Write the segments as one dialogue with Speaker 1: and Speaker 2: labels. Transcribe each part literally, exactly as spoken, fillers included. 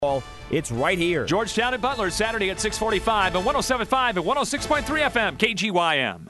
Speaker 1: It's right here.
Speaker 2: Georgetown and Butler, Saturday at six forty-five and one oh seven point five and one oh six point three F M, K G Y M.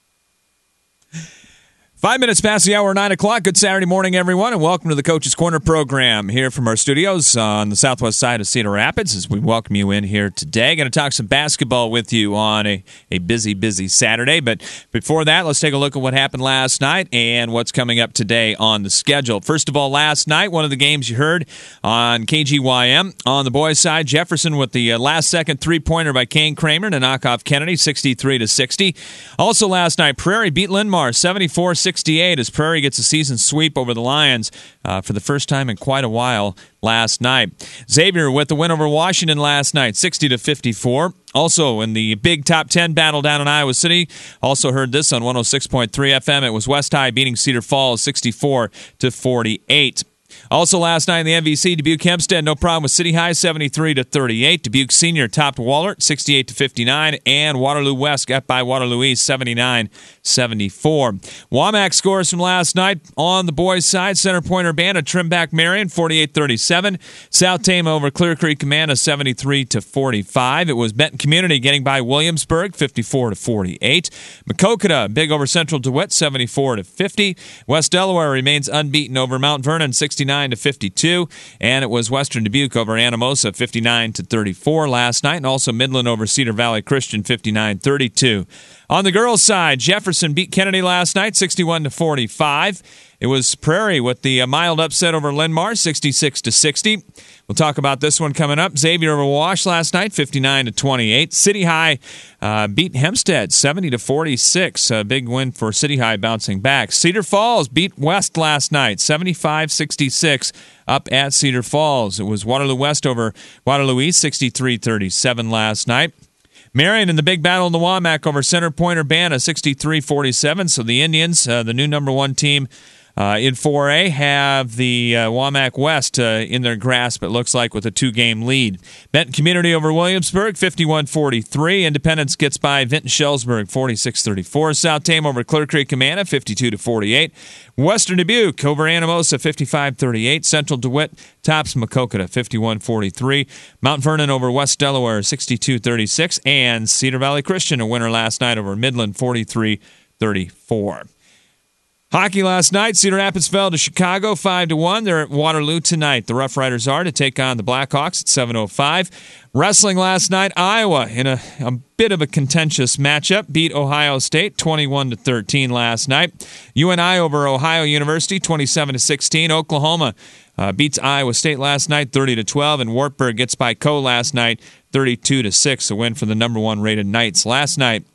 Speaker 3: Five minutes past the hour, nine o'clock. Good Saturday morning, everyone, and welcome to the Coach's Corner program here from our studios on the southwest side of Cedar Rapids as we welcome you in here today. Going to talk some basketball with you on a, a busy, busy Saturday. But before that, let's take a look at what happened last night and what's coming up today on the schedule. First of all, last night, one of the games you heard on K G Y M. On the boys' side, Jefferson with the last-second three-pointer by Kane Kramer to knock off Kennedy, sixty-three to sixty. Also last night, Prairie beat Linn-Mar, seventy-four sixty-eight, as Prairie gets a season sweep over the Lions uh, for the first time in quite a while last night. Xavier with the win over Washington last night, sixty to fifty-four. Also in the big top ten battle down in Iowa City, also heard this on one oh six point three F M. It was West High beating Cedar Falls sixty-four to forty-eight. Also last night in the M V C, Dubuque Hempstead, no problem with City High, seventy-three to thirty-eight. Dubuque Senior topped Wahlert, sixty-eight to fifty-nine. And Waterloo West got by Waterloo East, seventy-nine seventy-four. WAMAC scores from last night on the boys' side. Center Point Urbana trimmed back Marion, forty-eight thirty-seven. South Tama over Clear Creek Amana, seventy-three to forty-five. It was Benton Community getting by Williamsburg, fifty-four to forty-eight. Maquoketa big over Central DeWitt, seventy-four to fifty. West Delaware remains unbeaten over Mount Vernon, sixty-nine to fifty-two, and it was Western Dubuque over Anamosa, fifty-nine to thirty-four last night, and also Midland over Cedar Valley Christian, fifty-nine thirty-two. On the girls' side, Jefferson beat Kennedy last night, sixty-one to forty-five. It was Prairie with the mild upset over Linn-Mar, sixty-six to sixty. We'll talk about this one coming up. Xavier over Wash last night, fifty-nine to twenty-eight. City High uh, beat Hempstead, seventy to forty-six. A big win for City High bouncing back. Cedar Falls beat West last night, seventy-five sixty-six up at Cedar Falls. It was Waterloo West over Waterloo East, sixty-three thirty-seven last night. Marion in the big battle in the WAMAC over Center Point Urbana, sixty-three forty-seven. So the Indians, uh, the new number one team, Uh, in four A, have the uh, WAMAC West uh, in their grasp, it looks like, with a two-game lead. Benton Community over Williamsburg, fifty-one forty-three. Independence gets by Vinton Shellsburg, forty-six thirty-four. South Tame over Clear Creek Amana, fifty-two to forty-eight. Western Dubuque over Anamosa, fifty-five thirty-eight. Central DeWitt tops Maquoketa, fifty-one forty-three. Mount Vernon over West Delaware, sixty-two thirty-six. And Cedar Valley Christian, a winner last night over Midland, forty-three thirty-four. Hockey last night, Cedar Rapids fell to Chicago five to one. They're at Waterloo tonight. The Rough Riders are to take on the Blackhawks at seven oh five. Wrestling last night, Iowa in a, a bit of a contentious matchup beat Ohio State twenty-one to thirteen last night. U N I over Ohio University twenty-seven to sixteen. Oklahoma uh, beats Iowa State last night thirty to twelve, and Wartburg gets by Coe last night thirty-two to six. A win for the number one rated Knights last night.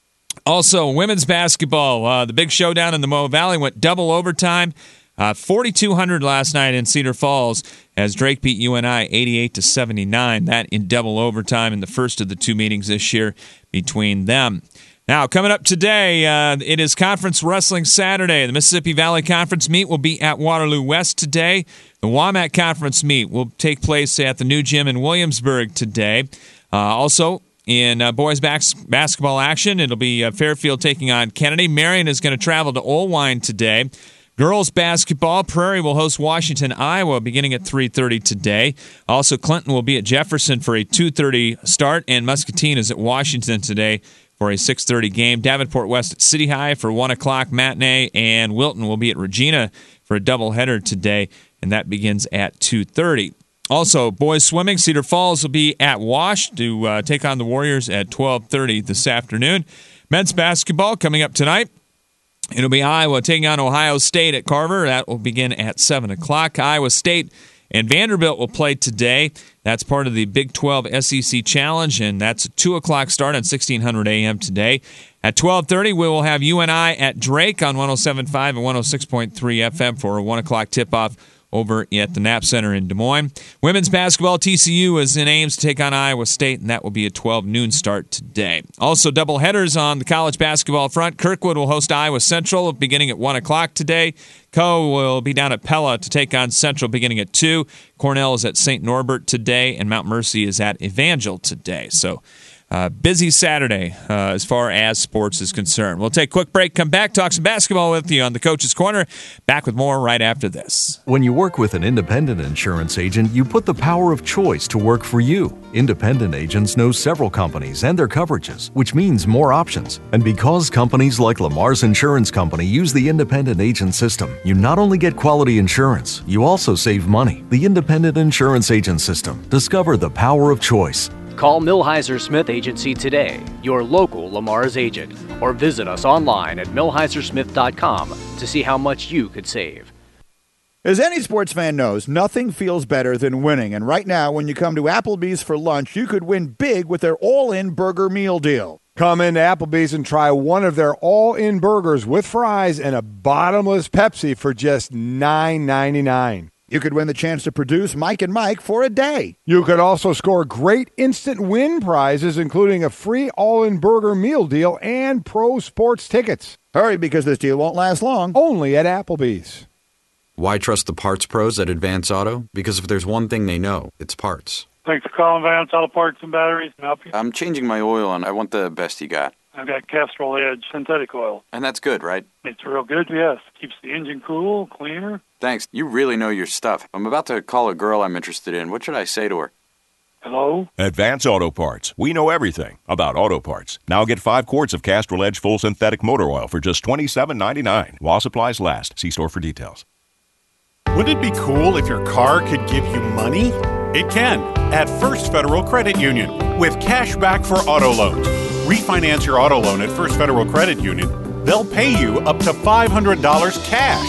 Speaker 3: Also, women's basketball, uh, the big showdown in the Mo Valley went double overtime. Uh, forty-two hundred last night in Cedar Falls as Drake beat U N I eighty-eight to seventy-nine. That in double overtime in the first of the two meetings this year between them. Now, coming up today, uh, it is Conference Wrestling Saturday. The Mississippi Valley Conference meet will be at Waterloo West today. The WAMAC Conference meet will take place at the new gym in Williamsburg today. Uh, also, in uh, boys bas- basketball action, it'll be uh, Fairfield taking on Kennedy. Marion is going to travel to Olwine today. Girls basketball, Prairie will host Washington, Iowa, beginning at three thirty today. Also, Clinton will be at Jefferson for a two thirty start, and Muscatine is at Washington today for a six thirty game. Davenport West at City High for one o'clock matinee, and Wilton will be at Regina for a doubleheader today, and that begins at two thirty. Also, boys swimming, Cedar Falls will be at Wash to uh, take on the Warriors at twelve thirty this afternoon. Men's basketball coming up tonight. It'll be Iowa taking on Ohio State at Carver. That will begin at seven o'clock. Iowa State and Vanderbilt will play today. That's part of the Big twelve S E C Challenge, and that's a two o'clock start on sixteen hundred A M today. At twelve thirty, we will have U N I at Drake on one oh seven point five and one oh six point three F M for a one o'clock tip-off over at the Knapp Center in Des Moines. Women's basketball, T C U is in Ames to take on Iowa State, and that will be a twelve noon start today. Also, double headers on the college basketball front. Kirkwood will host Iowa Central beginning at one o'clock today. Coe will be down at Pella to take on Central beginning at two. Cornell is at Saint Norbert today, and Mount Mercy is at Evangel today. So uh, busy Saturday uh, as far as sports is concerned. We'll take a quick break, come back, talk some basketball with you on the Coach's Corner. Back with more right after this.
Speaker 1: When you work with an independent insurance agent, you put the power of choice to work for you. Independent agents know several companies and their coverages, which means more options. And because companies like Lamar's Insurance Company use the independent agent system, you not only get quality insurance, you also save money. The independent insurance agent system. Discover the power of choice.
Speaker 4: Call Millhiser Smith Agency today, your local Lamar's agent, or visit us online at millhiser smith dot com to see how much you could save.
Speaker 5: As any sports fan knows, nothing feels better than winning. And right now, when you come to Applebee's for lunch, you could win big with their all-in burger meal deal.
Speaker 6: Come into Applebee's and try one of their all-in burgers with fries and a bottomless Pepsi for just nine ninety-nine.
Speaker 5: You could win the chance to produce Mike and Mike for a day.
Speaker 6: You could also score great instant win prizes, including a free all-in burger meal deal and pro sports tickets.
Speaker 5: Hurry, because this deal won't last long.
Speaker 6: Only at Applebee's.
Speaker 7: Why trust the parts pros at Advance Auto? Because if there's one thing they know, it's parts.
Speaker 8: Thanks for calling Advance Auto Parts and Batteries. Can I help you?
Speaker 7: I'm changing my oil, and I want the best you got.
Speaker 8: I've got Castrol Edge synthetic oil.
Speaker 7: And that's good, right?
Speaker 8: It's real good, yes. Keeps the engine cool, cleaner.
Speaker 7: Thanks. You really know your stuff. I'm about to call a girl I'm interested in. What should I say to her?
Speaker 8: Hello?
Speaker 9: Advance Auto Parts. We know everything about auto parts. Now get five quarts of Castrol Edge full synthetic motor oil for just twenty-seven ninety-nine. While supplies last. See store for details.
Speaker 10: Wouldn't it be cool if your car could give you money? It can at First Federal Credit Union with cash back for auto loans. Refinance your auto loan at First Federal Credit Union. They'll pay you up to five hundred dollars cash.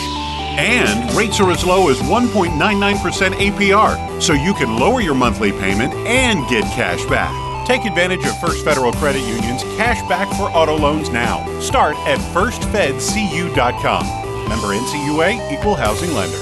Speaker 10: And rates are as low as one point nine nine percent A P R, so you can lower your monthly payment and get cash back. Take advantage of First Federal Credit Union's cash back for auto loans now. Start at first fed c u dot com. Member N C U A, Equal Housing Lender.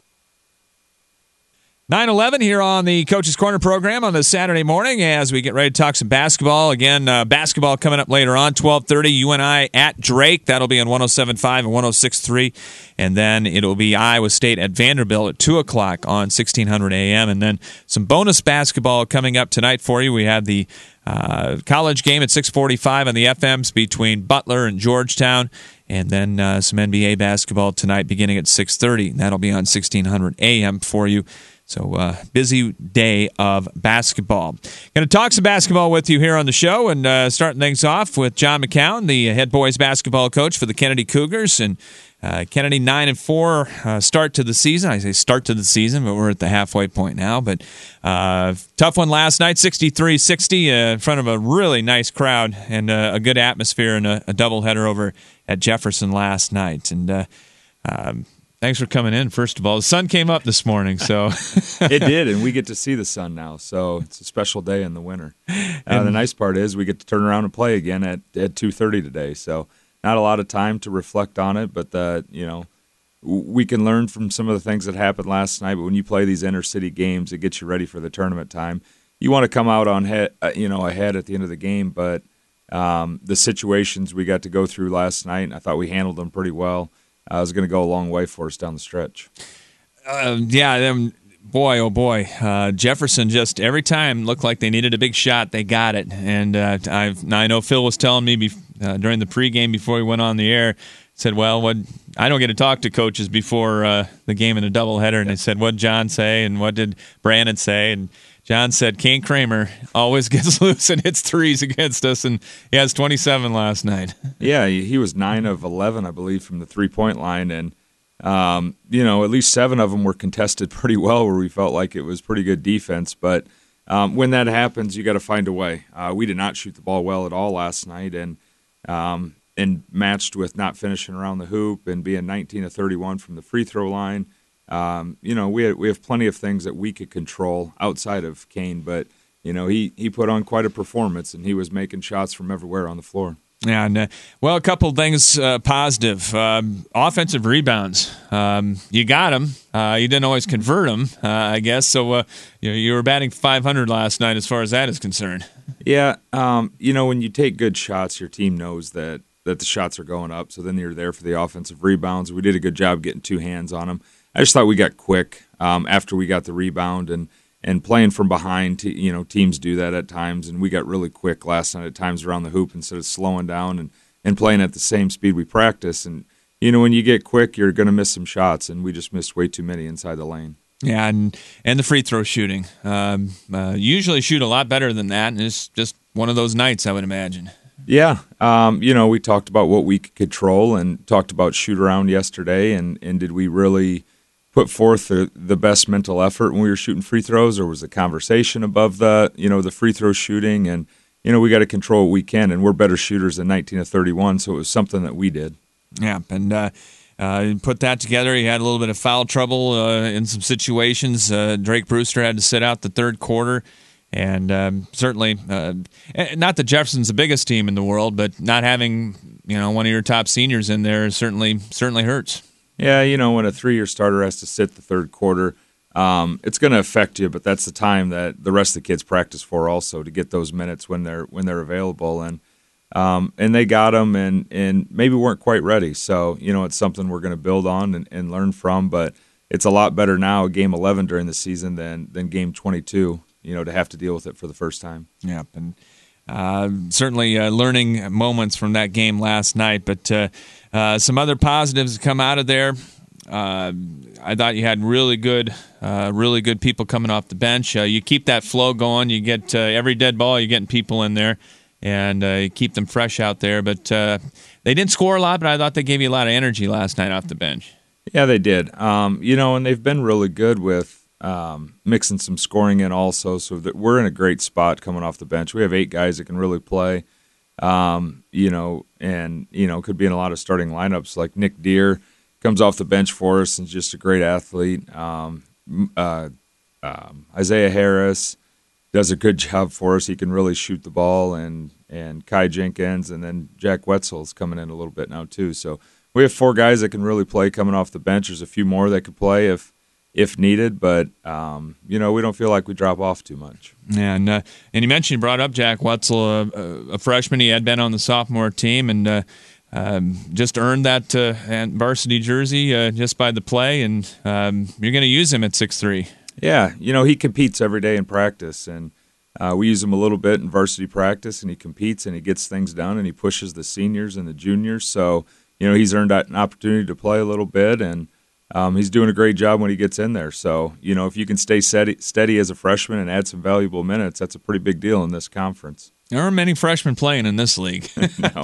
Speaker 3: nine eleven here on the Coach's Corner program on this Saturday morning as we get ready to talk some basketball. Again, uh, basketball coming up later on, twelve thirty, U N I at Drake. That'll be on one oh seven point five and one oh six point three. And then it'll be Iowa State at Vanderbilt at two o'clock on sixteen hundred A M. And then some bonus basketball coming up tonight for you. We have the uh, college game at six forty-five on the F Ms between Butler and Georgetown. And then uh, some N B A basketball tonight beginning at six thirty. That'll be on sixteen hundred A M for you. So, uh, busy day of basketball. Going to talk some basketball with you here on the show, and uh, starting things off with John McCown, the head boys basketball coach for the Kennedy Cougars. And uh, Kennedy nine and four uh, start to the season. I say start to the season, but we're at the halfway point now. But uh, tough one last night, sixty-three sixty, uh, in front of a really nice crowd and uh, a good atmosphere, and a, a doubleheader over at Jefferson last night. And uh, um, thanks for coming in, first of all. The sun came up this morning, so.
Speaker 11: It did, and we get to see the sun now, so it's a special day in the winter. Uh, the nice part is we get to turn around and play again at, at two thirty today, so not a lot of time to reflect on it, but, uh, you know, we can learn from some of the things that happened last night, but when you play these inter-city games, it gets you ready for the tournament time. You want to come out on head, uh, you know, ahead at the end of the game, but um, the situations we got to go through last night, I thought we handled them pretty well. Uh, it was going to go a long way for us down the stretch.
Speaker 3: Uh, yeah, them, boy, oh boy. Uh, Jefferson just every time looked like they needed a big shot. They got it. And uh, I've, I know Phil was telling me bef- uh, during the pregame before we went on the air, said, well, what I don't get to talk to coaches before uh, the game in a doubleheader. And they said, what did John say and what did Brandon say? And John said, Kane Kramer always gets loose and hits threes against us, and he has twenty-seven last night.
Speaker 11: Yeah, he was nine of eleven, I believe, from the three-point line, and, um, you know, at least seven of them were contested pretty well where we felt like it was pretty good defense. But um, when that happens, you got to find a way. Uh, we did not shoot the ball well at all last night, and um, and matched with not finishing around the hoop and being nineteen of thirty-one from the free throw line. Um, you know, we had, we have plenty of things that we could control outside of Kane, but, you know, he, he put on quite a performance, and he was making shots from everywhere on the floor.
Speaker 3: Yeah, and, uh, well, a couple of things uh, positive. Um, offensive rebounds. Um, you got them. Uh, you didn't always convert them, uh, I guess. So uh, you know, you were batting five hundred last night as far as that is concerned.
Speaker 11: Yeah, um, you know, when you take good shots, your team knows that, that the shots are going up, so then you're there for the offensive rebounds. We did a good job getting two hands on them. I just thought we got quick um, after we got the rebound and, and playing from behind. Te- you know, teams do that at times, and we got really quick last night at times around the hoop instead of slowing down and, and playing at the same speed we practice. And, you know, when you get quick, you're going to miss some shots, and we just missed way too many inside the lane.
Speaker 3: Yeah, and, and the free throw shooting. Um, uh, usually shoot a lot better than that, and it's just one of those nights, I would imagine.
Speaker 11: Yeah, um, you know, we talked about what we could control and talked about shoot around yesterday, and, and did we really put forth the, the best mental effort when we were shooting free throws, or was the conversation above the, you know, the free throw shooting? And, you know, we got to control what we can, and we're better shooters than nineteen of thirty-one, so it was something that we did.
Speaker 3: Yeah, and uh, uh, put that together. He had a little bit of foul trouble uh, in some situations. Uh, Drake Brewster had to sit out the third quarter. And um, certainly, uh, not that Jefferson's the biggest team in the world, but not having, you know, one of your top seniors in there certainly certainly hurts.
Speaker 11: Yeah, you know, when a three-year starter has to sit the third quarter, um, it's going to affect you. But that's the time that the rest of the kids practice for, also, to get those minutes when they're when they're available. And um, and they got them, and and maybe weren't quite ready. So you know, it's something we're going to build on and, and learn from. But it's a lot better now, game eleven during the season, than than game twenty-two. You know, to have to deal with it for the first time.
Speaker 3: Yeah, and uh, certainly uh, learning moments from that game last night. But uh, uh, some other positives come out of there. Uh, I thought you had really good, uh, really good people coming off the bench. Uh, you keep that flow going. You get uh, every dead ball, you're getting people in there, and uh, you keep them fresh out there. But uh, they didn't score a lot, but I thought they gave you a lot of energy last night off the bench.
Speaker 11: Yeah, they did. Um, you know, and they've been really good with Um, mixing some scoring in also, so that we're in a great spot coming off the bench. We have eight guys that can really play, um, you know, and, you know, could be in a lot of starting lineups. Like Nick Deere comes off the bench for us and is just a great athlete. Um, uh, um, Isaiah Harris does a good job for us. He can really shoot the ball, and, and Kai Jenkins, and then Jack Wetzel's coming in a little bit now too. So we have four guys that can really play coming off the bench. There's a few more that could play if if needed, but, um, you know, we don't feel like we drop off too much.
Speaker 3: Yeah, and, uh, and you mentioned you brought up Jack Wetzel, a, a freshman. He had been on the sophomore team and uh, um, just earned that uh, varsity jersey uh, just by the play, and um, you're going to use him at six three.
Speaker 11: Yeah, you know, he competes every day in practice, and uh, we use him a little bit in varsity practice, and he competes and he gets things done, and he pushes the seniors and the juniors. So, you know, he's earned an opportunity to play a little bit, and Um, he's doing a great job when he gets in there. So, you know, if you can stay steady, steady as a freshman and add some valuable minutes, that's a pretty big deal in this conference.
Speaker 3: There aren't many freshmen playing in this league.
Speaker 11: No.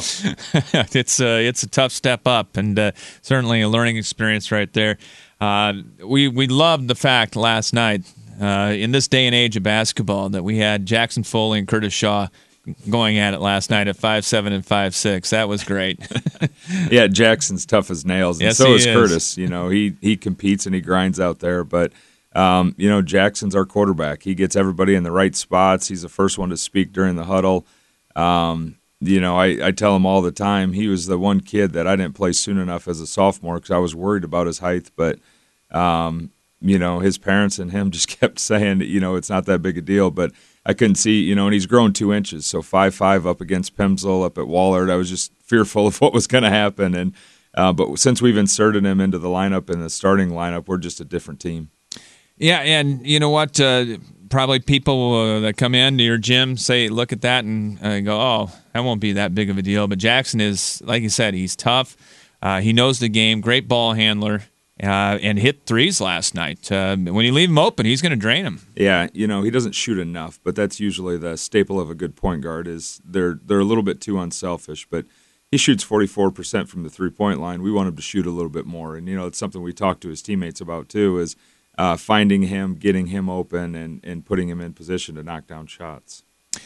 Speaker 3: it's, a, it's a tough step up, and uh, certainly a learning experience right there. Uh, we, we loved the fact last night, uh, in this day and age of basketball, that we had Jackson Foley and Curtis Shaw going at it last night at five seven and five six. That was great.
Speaker 11: Yeah, Jackson's tough as nails, and
Speaker 3: yes,
Speaker 11: so is,
Speaker 3: is
Speaker 11: Curtis. You know, he he competes and he grinds out there. But um, you know, Jackson's our quarterback. He gets everybody in the right spots. He's the first one to speak during the huddle. Um, you know, I, I tell him all the time, he was the one kid that I didn't play soon enough as a sophomore because I was worried about his height. But um, you know, his parents and him just kept saying that, you know, it's not that big a deal. But I couldn't see, you know, and he's grown two inches. So five five up against Pimsleur, up at Wahlert. I was just fearful of what was going to happen. And uh, but since we've inserted him into the lineup and the starting lineup, we're just a different team.
Speaker 3: Yeah, and you know what? Uh, probably people uh, that come into your gym say, look at that and uh, go, oh, that won't be that big of a deal. But Jackson is, like you said, he's tough. Uh, he knows the game, great ball handler. Uh, and hit threes last night. Uh, when you leave him open, he's going to drain him.
Speaker 11: Yeah, you know, he doesn't shoot enough, but that's usually the staple of a good point guard is they're they're a little bit too unselfish. But he shoots forty-four percent from the three-point line. We want him to shoot a little bit more. And, you know, it's something we talk to his teammates about, too, is uh, finding him, getting him open, and, and putting him in position to knock down shots.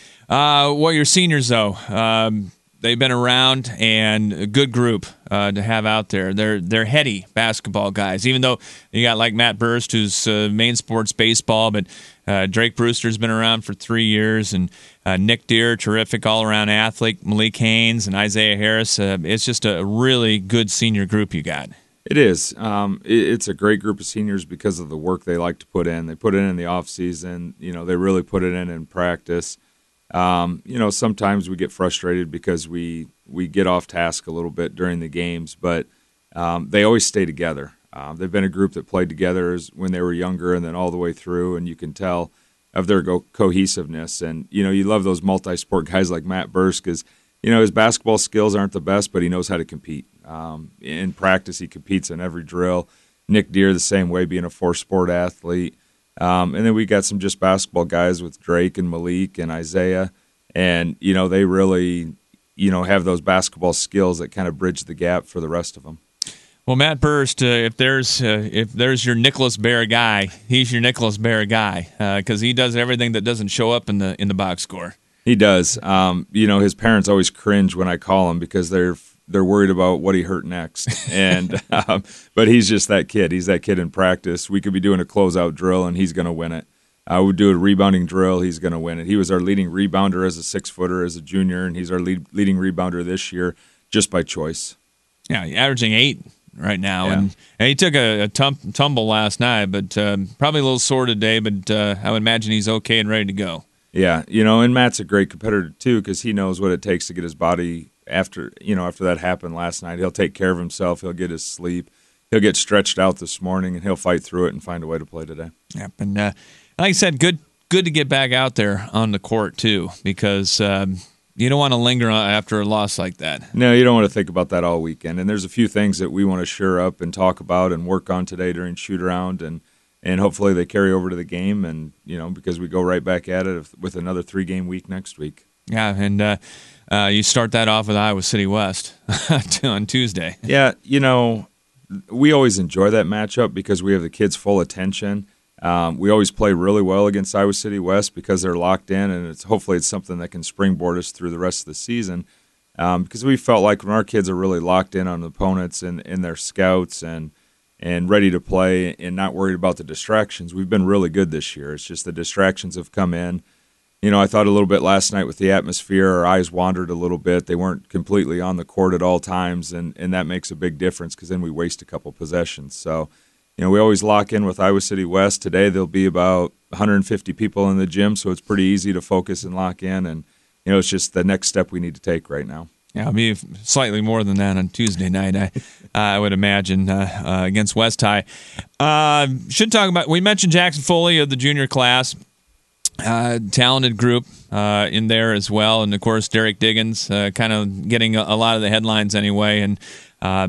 Speaker 3: Uh, well, your seniors, though, um, they've been around, and a good group uh, to have out there. They're they're heady basketball guys, even though you got like Matt Burst, who's uh, main sports baseball, but uh, Drake Brewster's been around for three years, and uh, Nick Deere, terrific all-around athlete, Malik Haynes, and Isaiah Harris. Uh, it's just a really good senior group you got.
Speaker 11: It is. Um, it, it's a great group of seniors because of the work they like to put in. They put it in in the off season. You know, they really put it in in practice. Um, you know, sometimes we get frustrated because we we get off task a little bit during the games, but um, they always stay together. Um, they've been a group that played together as, when they were younger and then all the way through, and you can tell of their go- cohesiveness. And, you know, you love those multi-sport guys like Matt Burst because, you know, his basketball skills aren't the best, but he knows how to compete. Um, in practice, he competes in every drill. Nick Deere the same way, being a four-sport athlete. Um, and then we got some just basketball guys with Drake and Malik and Isaiah. And, you know, they really, you know, have those basketball skills that kind of bridge the gap for the rest of them.
Speaker 3: Well, Matt Burst, uh, if there's uh, if there's your Nicholas Bear guy, he's your Nicholas Bear guy because uh, he does everything that doesn't show up in the in the box score.
Speaker 11: He does. Um, you know, his parents always cringe when I call him because they're they're worried about what he hurt next. And um, but he's just that kid. He's that kid in practice. We could be doing a closeout drill and he's going to win it. I would do a rebounding drill. He's going to win it. He was our leading rebounder as a six-footer, as a junior, and he's our lead, leading rebounder this year just by choice.
Speaker 3: Yeah, averaging eight right now.
Speaker 11: Yeah.
Speaker 3: And, and he took a, a tum- tumble last night, but um, probably a little sore today, but uh, I would imagine he's okay and ready to go.
Speaker 11: Yeah, you know, and Matt's a great competitor, too, because he knows what it takes to get his body after, you know, after that happened last night. He'll take care of himself. He'll get his sleep. He'll get stretched out this morning, and he'll fight through it and find a way to play today.
Speaker 3: Yep, and uh, like I said, good good to get back out there on the court, too, because um, you don't want to linger after a loss like that.
Speaker 11: No, you don't want to think about that all weekend. And there's a few things that we want to shore up and talk about and work on today during shoot-around, and, and hopefully they carry over to the game, and you know, because we go right back at it with another three-game week next week.
Speaker 3: Yeah, and uh, uh, you start that off with Iowa City West on Tuesday.
Speaker 11: Yeah, you know, we always enjoy that matchup because we have the kids' full attention. Um, we always play really well against Iowa City West because they're locked in, and it's hopefully it's something that can springboard us through the rest of the season. Um, because we felt like when our kids are really locked in on opponents and, and their scouts and and ready to play and not worried about the distractions, we've been really good this year. It's just the distractions have come in. You know, I thought a little bit last night with the atmosphere, our eyes wandered a little bit. They weren't completely on the court at all times, and, and that makes a big difference because then we waste a couple possessions. So, you know, we always lock in with Iowa City West. Today there'll be about one hundred fifty people in the gym, so it's pretty easy to focus and lock in. And, you know, it's just the next step we need to take right now.
Speaker 3: Yeah, it'll be slightly more than that on Tuesday night, I, I would imagine, uh, uh, against West High. Uh, should talk about, we mentioned Jackson Foley of the junior class. Uh, talented group uh, in there as well, and of course Derek Diggins, uh, kind of getting a, a lot of the headlines anyway. And uh,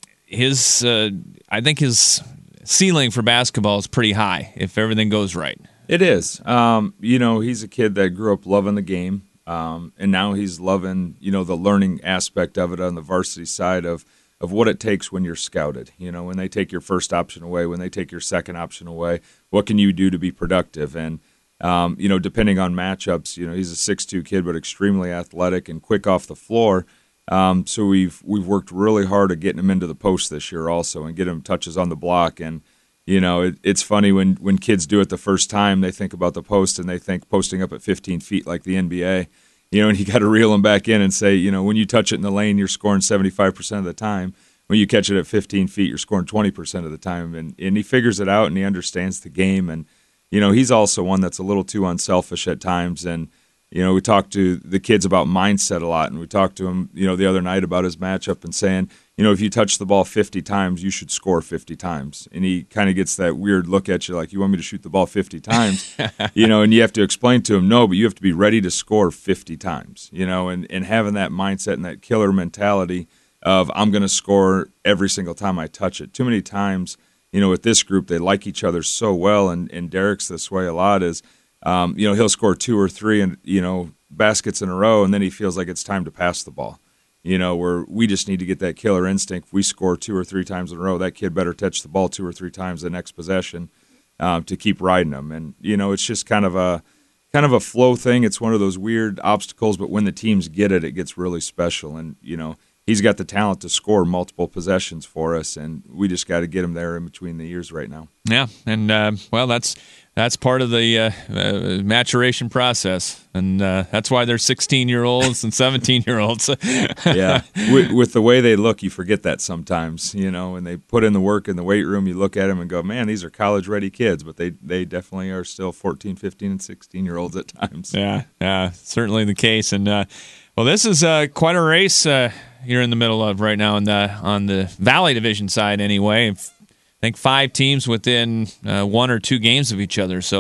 Speaker 3: his, uh, I think his ceiling for basketball is pretty high if everything goes right.
Speaker 11: It is. Um, you know, he's a kid that grew up loving the game, um, and now he's loving, you know, the learning aspect of it on the varsity side of of what it takes when you're scouted. You know, when they take your first option away, when they take your second option away, what can you do to be productive? And Um, you know, depending on matchups, you know, he's a six two kid, but extremely athletic and quick off the floor. Um, so we've we've worked really hard at getting him into the post this year also and get him touches on the block. And, you know, it, it's funny when, when kids do it the first time, they think about the post and they think posting up at fifteen feet like the N B A. You know, and you got to reel them back in and say, you know, when you touch it in the lane, you're scoring seventy-five percent of the time. When you catch it at fifteen feet, you're scoring twenty percent of the time. And, and he figures it out and he understands the game. And, you know, he's also one that's a little too unselfish at times. And, you know, we talked to the kids about mindset a lot. And we talked to him, you know, the other night about his matchup and saying, you know, if you touch the ball fifty times, you should score fifty times. And he kind of gets that weird look at you like, you want me to shoot the ball fifty times? You know, and you have to explain to him, no, but you have to be ready to score fifty times, you know, and, and having that mindset and that killer mentality of I'm going to score every single time I touch it. Too many times, you know, with this group, they like each other so well, and, and Derek's this way a lot is, um, you know, he'll score two or three and, you know, baskets in a row, and then he feels like it's time to pass the ball. You know, where we just need to get that killer instinct. If we score two or three times in a row, that kid better touch the ball two or three times the next possession um, to keep riding them. And, you know, it's just kind of a kind of a flow thing. It's one of those weird obstacles, but when the teams get it, it gets really special. And, you know, he's got the talent to score multiple possessions for us, and we just got to get him there in between the years right now.
Speaker 3: Yeah, and, uh, well, that's that's part of the uh, uh, maturation process, and uh, that's why they're sixteen-year-olds and seventeen-year-olds.
Speaker 11: Yeah, with, with the way they look, you forget that sometimes, you know, when they put in the work in the weight room, you look at them and go, man, these are college-ready kids, but they, they definitely are still fourteen, fifteen, and sixteen-year-olds at times.
Speaker 3: Yeah, yeah, certainly the case. And, uh, well, this is uh, quite a race uh, you're in the middle of right now on the, on the Valley Division side anyway. I think five teams within uh, one or two games of each other, so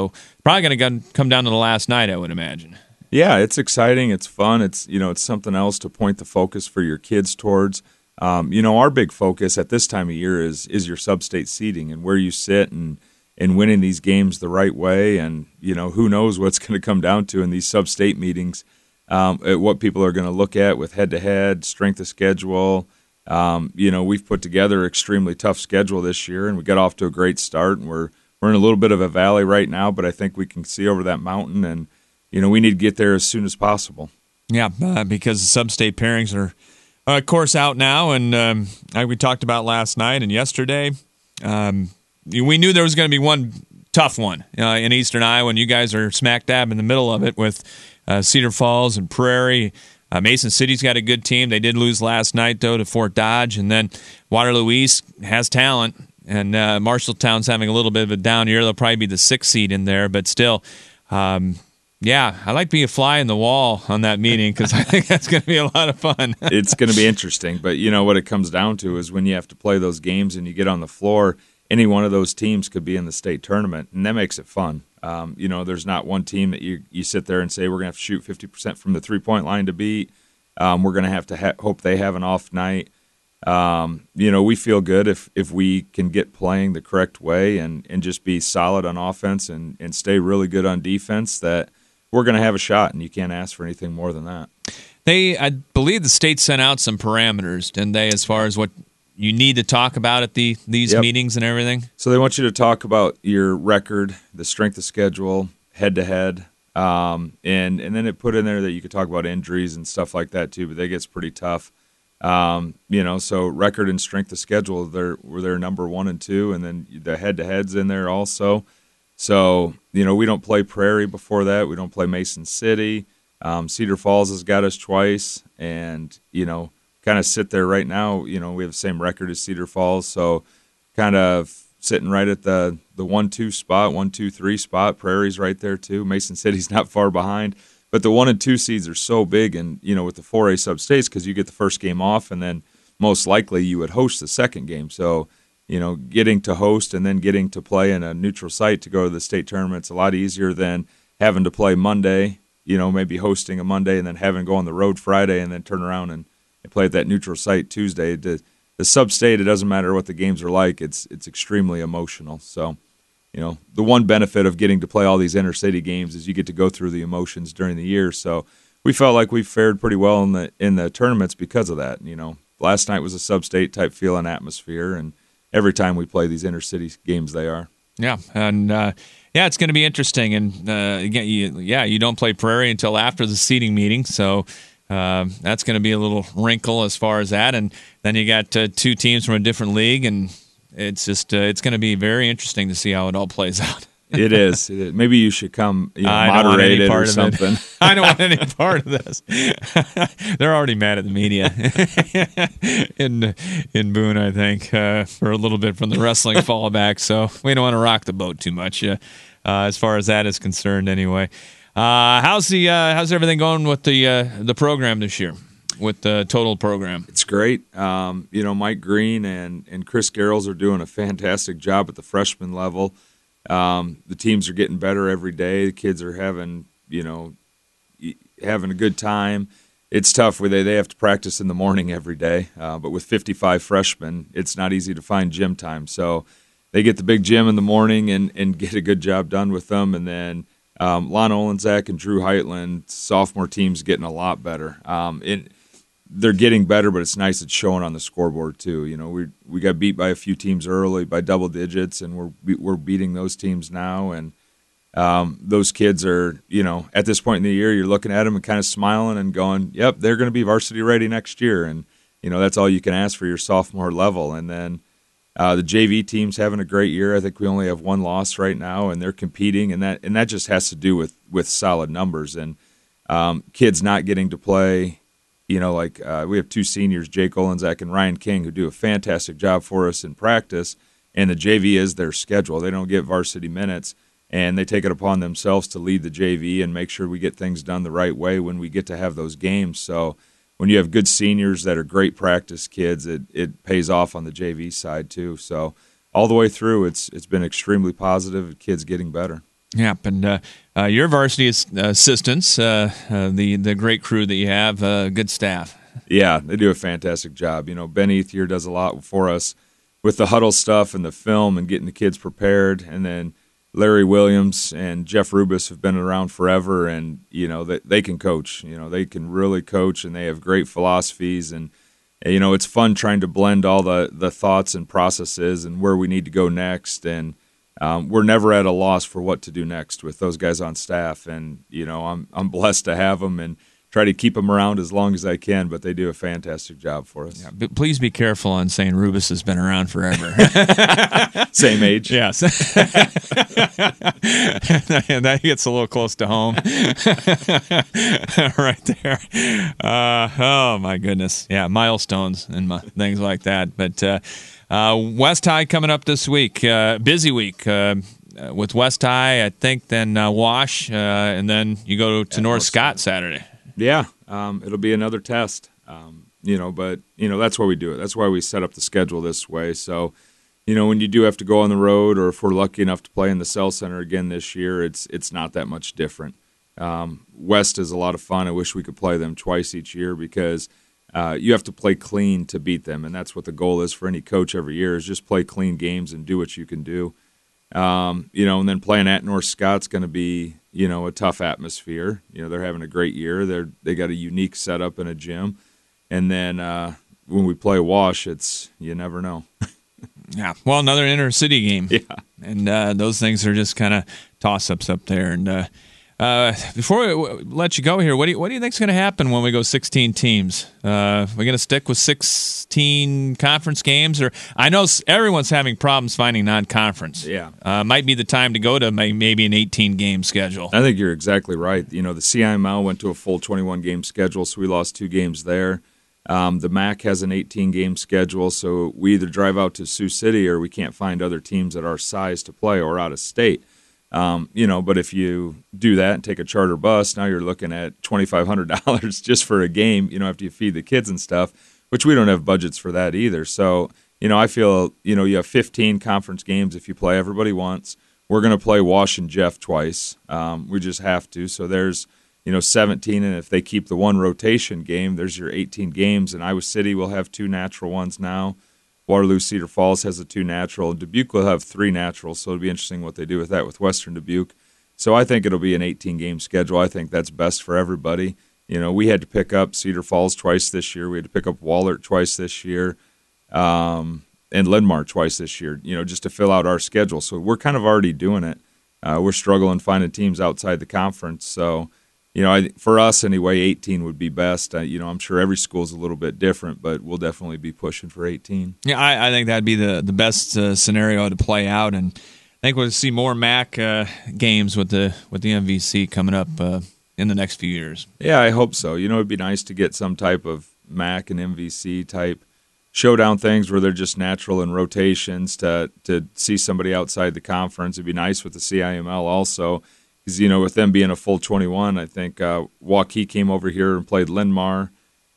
Speaker 3: probably going to come down to the last night, I would imagine.
Speaker 11: Yeah, it's exciting. It's fun. It's you know, it's something else to point the focus for your kids towards. Um, you know, our big focus at this time of year is is your sub-state seating and where you sit and and winning these games the right way. And you know, who knows what's going to come down to in these sub-state meetings, um, at what people are going to look at with head-to-head, strength of schedule. Um, you know, we've put together an extremely tough schedule this year, and we got off to a great start. And we're we're in a little bit of a valley right now, but I think we can see over that mountain and. You know, we need to get there as soon as possible.
Speaker 3: Yeah, uh, because the sub-state pairings are, uh, of course, out now. And um, like we talked about last night and yesterday, um, we knew there was going to be one tough one uh, in Eastern Iowa, and you guys are smack dab in the middle of it with uh, Cedar Falls and Prairie. Uh, Mason City's got a good team. They did lose last night, though, to Fort Dodge. And then Waterloo East has talent, and uh, Marshalltown's having a little bit of a down year. They'll probably be the sixth seed in there, but still um, – yeah, I like being a fly in the wall on that meeting because I think that's going to be a lot of fun.
Speaker 11: It's going to be interesting, but you know what it comes down to is when you have to play those games and you get on the floor, any one of those teams could be in the state tournament, and that makes it fun. Um, you know, there's not one team that you, you sit there and say, we're going to have to shoot fifty percent from the three-point line to beat. Um, we're going to have to ha- hope they have an off night. Um, you know, we feel good if, if we can get playing the correct way and, and just be solid on offense and, and stay really good on defense that – we're going to have a shot, and you can't ask for anything more than that.
Speaker 3: They, I believe the state sent out some parameters, didn't they, as far as what you need to talk about at the these
Speaker 11: Yep.
Speaker 3: meetings and everything?
Speaker 11: So they want you to talk about your record, the strength of schedule, head-to-head, um, and, and then it put in there that you could talk about injuries and stuff like that too, but that gets pretty tough. Um, you know, so record and strength of schedule, they're, were their number one and two, and then the head-to-head's in there also. So, you know, we don't play Prairie before that. We don't play Mason City. Um, Cedar Falls has got us twice. And, you know, kind of sit there right now. You know, we have the same record as Cedar Falls. So kind of sitting right at the, the one two spot, one two three spot. Prairie's right there, too. Mason City's not far behind. But the one and two seeds are so big. And, you know, with the four A sub-states, because you get the first game off, and then most likely you would host the second game. So, you know, getting to host and then getting to play in a neutral site to go to the state tournament's a lot easier than having to play Monday, you know, maybe hosting a Monday and then having to go on the road Friday and then turn around and, and play at that neutral site Tuesday. The, the sub-state, it doesn't matter what the games are like. It's it's extremely emotional. So, you know, the one benefit of getting to play all these inter-city games is you get to go through the emotions during the year. So we felt like we fared pretty well in the in the tournaments because of that. You know, last night was a sub-state type feel and atmosphere, and every time we play these inter-city games, they are.
Speaker 3: Yeah, and uh, yeah, it's going to be interesting. And uh, again, you, yeah, you don't play Prairie until after the seating meeting, so uh, that's going to be a little wrinkle as far as that. And then you got uh, two teams from a different league, and it's just uh, it's going to be very interesting to see how it all plays out.
Speaker 11: It is. It is. Maybe you should come, you know,
Speaker 3: I don't want
Speaker 11: moderate
Speaker 3: any
Speaker 11: it
Speaker 3: part
Speaker 11: or
Speaker 3: of
Speaker 11: something.
Speaker 3: It. I don't want any part of this. They're already mad at the media in in Boone, I think, uh, for a little bit from the wrestling fallback. So we don't want to rock the boat too much, uh, uh, as far as that is concerned. Anyway, uh, how's the uh, how's everything going with the uh, the program this year? With the total program,
Speaker 11: it's great. Um, you know, Mike Green and and Chris Garrels are doing a fantastic job at the freshman level. Um, the teams are getting better every day. The kids are having, you know, having a good time. It's tough where they, they have to practice in the morning every day. Uh, but with fifty-five freshmen, it's not easy to find gym time. So they get the big gym in the morning and, and get a good job done with them. And then um, Lon Olenzak and Drew Heitland, sophomore teams, getting a lot better. Um, it, they're getting better, but it's nice it's showing on the scoreboard too. You know, we we got beat by a few teams early by double digits, and we're we're beating those teams now. And um, those kids are, you know, at this point in the year, you're looking at them and kind of smiling and going, "Yep, they're going to be varsity ready next year." And you know, that's all you can ask for your sophomore level. And then uh, the J V team's having a great year. I think we only have one loss right now, and they're competing, and that and that just has to do with with solid numbers and um, kids not getting to play. You know, like uh, we have two seniors, Jake Olenzak and Ryan King, who do a fantastic job for us in practice, and the J V is their schedule. They don't get varsity minutes, and they take it upon themselves to lead the J V and make sure we get things done the right way when we get to have those games. So when you have good seniors that are great practice kids, it, it pays off on the J V side too. So all the way through, it's it's been extremely positive, kids getting better.
Speaker 3: Yep, and uh, uh, your varsity assistants, uh, uh, the the great crew that you have, uh, good staff.
Speaker 11: Yeah, they do a fantastic job. You know, Ben Ethier does a lot for us with the huddle stuff and the film and getting the kids prepared. And then Larry Williams and Jeff Rubis have been around forever, and, you know, they, they can coach. You know, they can really coach, and they have great philosophies. And, you know, it's fun trying to blend all the, the thoughts and processes and where we need to go next. And um, we're never at a loss for what to do next with those guys on staff. And, you know, I'm I'm blessed to have them and try to keep them around as long as I can, but they do a fantastic job for us.
Speaker 3: Yeah, but please be careful on saying Rubis has been around forever.
Speaker 11: Same age.
Speaker 3: Yes. That gets a little close to home. Right there. Uh, oh, my goodness. Yeah, milestones and my, things like that. But uh, uh, West High coming up this week. Uh, busy week. Uh, with West High, I think, then uh, Wash, uh, and then you go to North Scott Saturday.
Speaker 11: Yeah, um, it'll be another test, um, you know, but, you know, that's why we do it. That's why we set up the schedule this way. So, you know, when you do have to go on the road, or if we're lucky enough to play in the Cell Center again this year, it's it's not that much different. Um, West is a lot of fun. I wish we could play them twice each year because uh, you have to play clean to beat them, and that's what the goal is for any coach every year is just play clean games and do what you can do. Um, you know, and then playing at North Scott's going to be, you know, a tough atmosphere. You know, they're having a great year. They're they got a unique setup in a gym, and then uh, when we play Wash, it's you never know.
Speaker 3: Yeah, well, another intercity game.
Speaker 11: Yeah,
Speaker 3: and uh, those things are just kind of toss-ups up there. And uh, uh, before we w- let you go here, what do you what do you think is going to happen when we go sixteen teams? Uh, we're going to stick with sixteen conference games, or I know everyone's having problems finding non-conference.
Speaker 11: Yeah,
Speaker 3: uh, might be the time to go to maybe an eighteen game schedule.
Speaker 11: I think you're exactly right. You know, the C I M L went to a full twenty-one game schedule, so we lost two games there. Um, the M A C has an eighteen game schedule, so we either drive out to Sioux City or we can't find other teams at our size to play or out of state. Um, you know, but if you do that and take a charter bus, now you're looking at twenty-five hundred dollars just for a game, you know, after you feed the kids and stuff, which we don't have budgets for that either. So, you know, I feel, you know, you have fifteen conference games if you play everybody once. We're going to play Wash and Jeff twice. Um, we just have to. So there's, you know, seventeen, and if they keep the one rotation game, there's your eighteen games. And Iowa City will have two natural ones now. Waterloo Cedar Falls has the two natural. Dubuque will have three naturals, so it'll be interesting what they do with that with Western Dubuque. So I think it'll be an eighteen game schedule. I think that's best for everybody. You know, we had to pick up Cedar Falls twice this year. We had to pick up Wahlert twice this year, um, and Linn-Mar twice this year, you know, just to fill out our schedule. So we're kind of already doing it. Uh, we're struggling finding teams outside the conference. So, you know, I, for us anyway, eighteen would be best. Uh, you know, I'm sure every school's a little bit different, but we'll definitely be pushing for eighteen.
Speaker 3: Yeah, I, I think that'd be the the best uh, scenario to play out, and I think we'll see more M A C uh, games with the with the M V C coming up uh, in the next few years.
Speaker 11: Yeah, I hope so. You know, it'd be nice to get some type of M A C and M V C type showdown things where they're just natural in rotations to to see somebody outside the conference. It'd be nice with the C I M L also. Because, you know, with them being a full twenty-one, I think uh, Waukee came over here and played Linn-Mar.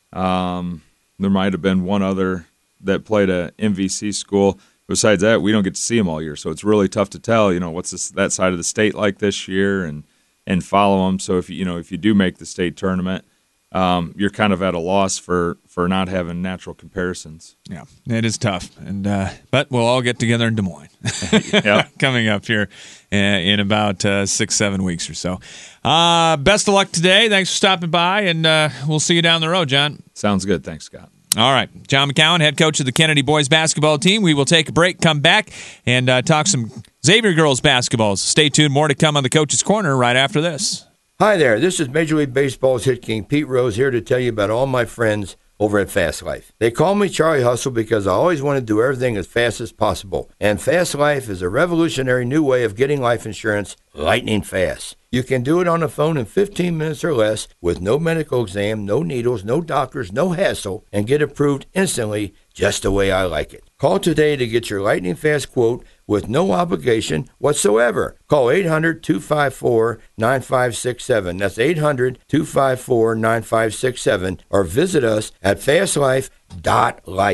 Speaker 11: Um, there might have been one other that played a M V C school. Besides that, we don't get to see them all year, so it's really tough to tell, you know, what's this, that side of the state like this year and and follow them. So if you, you know, if you do make the state tournament, um, you're kind of at a loss for, for not having natural comparisons.
Speaker 3: Yeah, it is tough, and uh, but we'll all get together in Des Moines coming up here in about uh, six, seven weeks or so. Uh, best of luck today. Thanks for stopping by, and uh, we'll see you down the road, John.
Speaker 11: Sounds good. Thanks, Scott.
Speaker 3: All right. John McCown, head coach of the Kennedy boys basketball team. We will take a break, come back, and uh, talk some Xavier girls basketball. Stay tuned. More to come on the Coach's Corner right after this.
Speaker 12: Hi there. This is Major League Baseball's hit king, Pete Rose, here to tell you about all my friends over at Fast Life. They call me Charlie Hustle because I always want to do everything as fast as possible. And Fast Life is a revolutionary new way of getting life insurance lightning fast. You can do it on the phone in fifteen minutes or less with no medical exam, no needles, no doctors, no hassle, and get approved instantly just the way I like it. Call today to get your lightning fast quote with no obligation whatsoever. Call eight hundred, two five four, nine five six seven. That's eight hundred, two five four, nine five six seven. Or visit us at fast life dot life.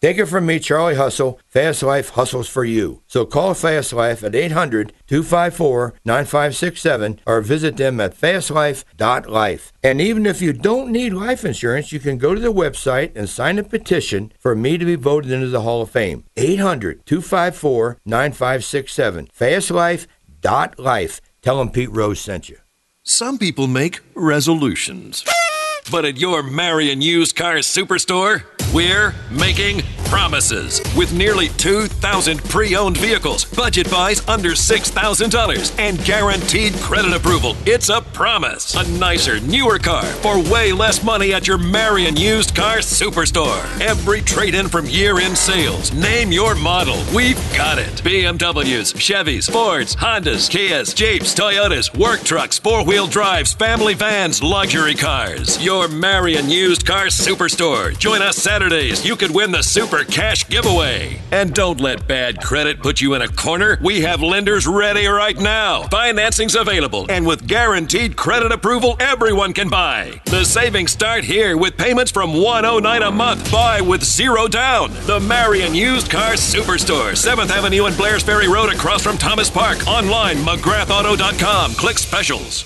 Speaker 12: Take it from me, Charlie Hustle. Fast Life hustles for you. So call Fast Life at eight hundred, two five four, nine five six seven or visit them at fast life dot life. And even if you don't need life insurance, you can go to the website and sign a petition for me to be voted into the Hall of Fame. eight hundred, two five four, nine five six seven. fast life dot life. Tell them Pete Rose sent you.
Speaker 13: Some people make resolutions. But at your Marion Used Car Superstore, we're making promises. With nearly two thousand pre-owned vehicles, budget buys under six thousand dollars, and guaranteed credit approval. It's a promise. A nicer, newer car for way less money at your Marion Used Car Superstore. Every trade-in from year-end sales. Name your model. We've got it. B M Ws, Chevys, Fords, Hondas, Kias, Jeeps, Toyotas, work trucks, four-wheel drives, family vans, luxury cars. Your Marion Used Car Superstore. Join us Saturdays. You could win the Super Cash Giveaway. And don't let bad credit put you in a corner. We have lenders ready right now. Financing's available. And with guaranteed credit approval, everyone can buy. The savings start here with payments from one hundred nine dollars a month. Buy with zero down. The Marion Used Car Superstore. seventh Avenue and Blair's Ferry Road across from Thomas Park. Online, mcgrath auto dot com. Click specials.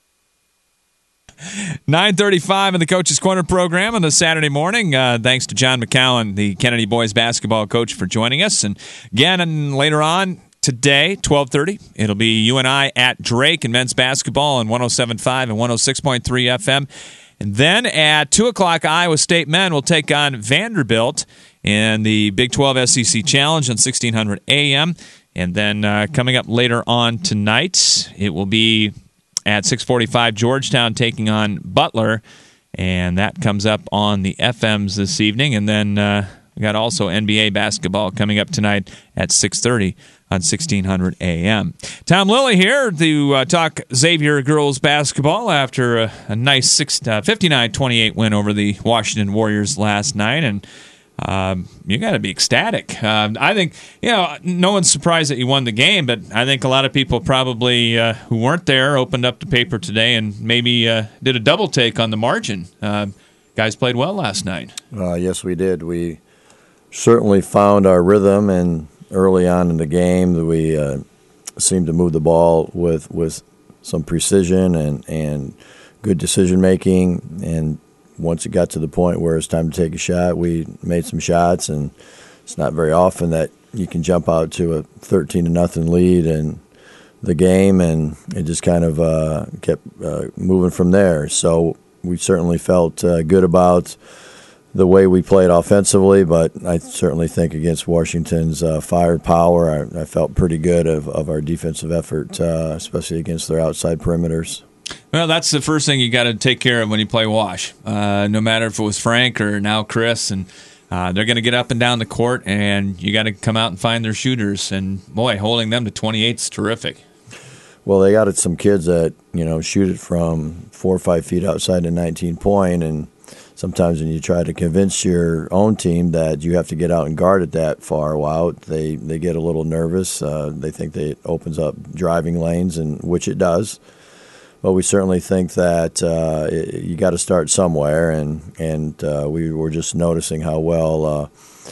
Speaker 3: nine thirty-five in the Coach's Corner program on the Saturday morning. Uh, thanks to John McCowan, the Kennedy boys basketball coach, for joining us. And again, and later on today, twelve thirty, it'll be you and I at Drake and men's basketball on one oh seven point five and one oh six point three F M. And then at two o'clock, Iowa State men will take on Vanderbilt in the Big twelve S E C Challenge on sixteen hundred A M. And then uh, coming up later on tonight, it will be at six forty-five, Georgetown taking on Butler, and that comes up on the F Ms this evening. And then uh, we got also N B A basketball coming up tonight at six thirty on sixteen hundred A M. Tom Lilly here to uh, talk Xavier girls basketball after a, a nice uh, fifty-nine twenty-eight win over the Washington Warriors last night. And Um, you got to be ecstatic. Uh, I think, you know, no one's surprised that you won the game, but I think a lot of people probably uh, who weren't there opened up the paper today and maybe uh, did a double take on the margin. Uh, guys played well last night.
Speaker 14: Uh, yes, we did. We certainly found our rhythm, and early on in the game, we uh, seemed to move the ball with with some precision and, and good decision making. And once it got to the point where it's time to take a shot, we made some shots, and it's not very often that you can jump out to a thirteen to nothing lead in the game, and it just kind of uh, kept uh, moving from there. So we certainly felt uh, good about the way we played offensively, but I certainly think against Washington's uh, firepower, I, I felt pretty good of, of our defensive effort, uh, especially against their outside perimeters.
Speaker 3: Well, that's the first thing you got to take care of when you play Wash. Uh, no matter if it was Frank or now Chris, and uh, they're going to get up and down the court, and you got to come out and find their shooters. And boy, holding them to twenty-eight is terrific.
Speaker 14: Well, they got some kids that you know shoot it from four or five feet outside the nineteen point, and sometimes when you try to convince your own team that you have to get out and guard it that far out, they they get a little nervous. Uh, they think that it opens up driving lanes, and which it does. But we certainly think that uh, it, you got to start somewhere, and and uh, we were just noticing how well uh,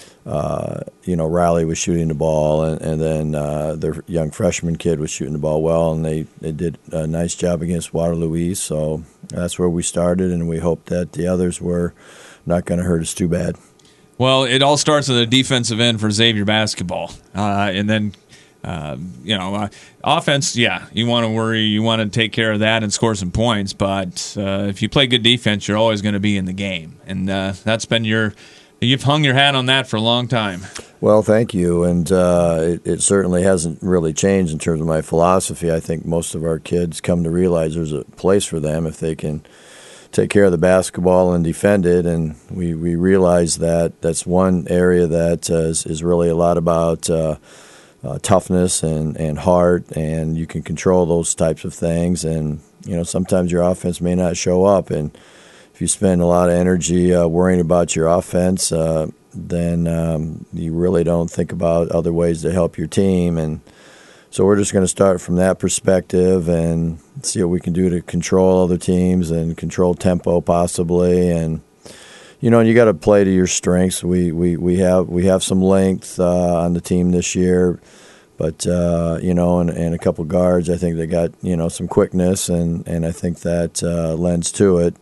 Speaker 14: uh, you know Riley was shooting the ball, and, and then uh, their young freshman kid was shooting the ball well, and they, they did a nice job against Waterloo East. So that's where we started, and we hope that the others were not going to hurt us too bad.
Speaker 3: Well, it all starts at the defensive end for Xavier basketball, uh, and then. Uh, you know, uh, offense, yeah, you want to worry, you want to take care of that and score some points, but uh, if you play good defense, you're always going to be in the game, and uh, that's been your, you've hung your hat on that for a long time.
Speaker 14: Well, thank you, and uh, it, it certainly hasn't really changed in terms of my philosophy. I think most of our kids come to realize there's a place for them if they can take care of the basketball and defend it, and we, we realize that that's one area that uh, is, is really a lot about uh, Uh, toughness and, and heart, and you can control those types of things. And, you know, sometimes your offense may not show up. And if you spend a lot of energy uh, worrying about your offense, uh, then um, you really don't think about other ways to help your team. And so we're just going to start from that perspective and see what we can do to control other teams and control tempo possibly. And, you know, you got to play to your strengths. We we, we have we have some length uh, on the team this year, but uh, you know, and, and a couple guards. I think they got you know some quickness, and, and I think that uh, lends to it.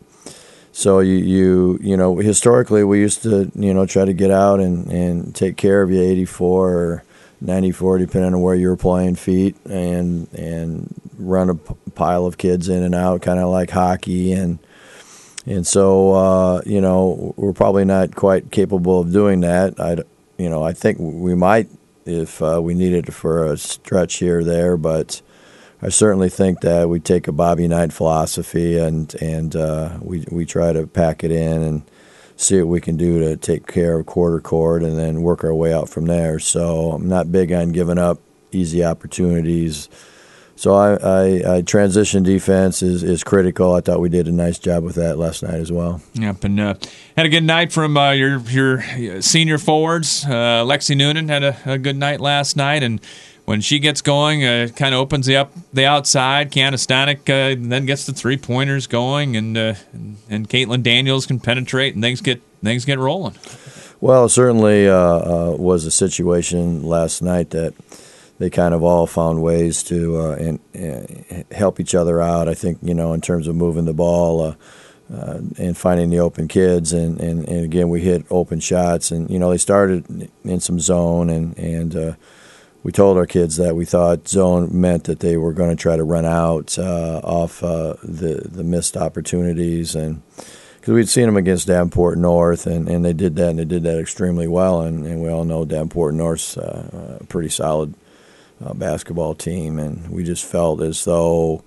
Speaker 14: So you, you you know historically we used to you know try to get out and, and take care of you eighty-four or ninety-four depending on where you were playing feet and and run a p- pile of kids in and out kind of like hockey and and so uh, you know we're probably not quite capable of doing that. I you know I think we might if uh, we needed it for a stretch here or there, but I certainly think that we take a Bobby Knight philosophy and and uh, we we try to pack it in and see what we can do to take care of quarter court and then work our way out from there. So I'm not big on giving up easy opportunities. So I, I, I transition defense is, is critical. I thought we did a nice job with that last night as well.
Speaker 3: Yep, and uh, had a good night from uh, your your senior forwards. Uh, Lexi Noonan had a, a good night last night, and when she gets going, uh, kind of opens the up the outside. Kiana Stanek uh, then gets the three pointers going, and, uh, and and Caitlin Daniels can penetrate, and things get things get rolling.
Speaker 14: Well, it certainly uh, uh, was a situation last night that they kind of all found ways to uh, and, and help each other out. I think you know in terms of moving the ball uh, uh, and finding the open kids, and, and, and again we hit open shots, and you know they started in some zone and and. Uh, We told our kids that we thought zone meant that they were going to try to run out uh, off uh, the the missed opportunities, and because we'd seen them against Davenport North, and, and they did that, and they did that extremely well, and, and we all know Davenport North's uh, a pretty solid uh, basketball team, and we just felt as though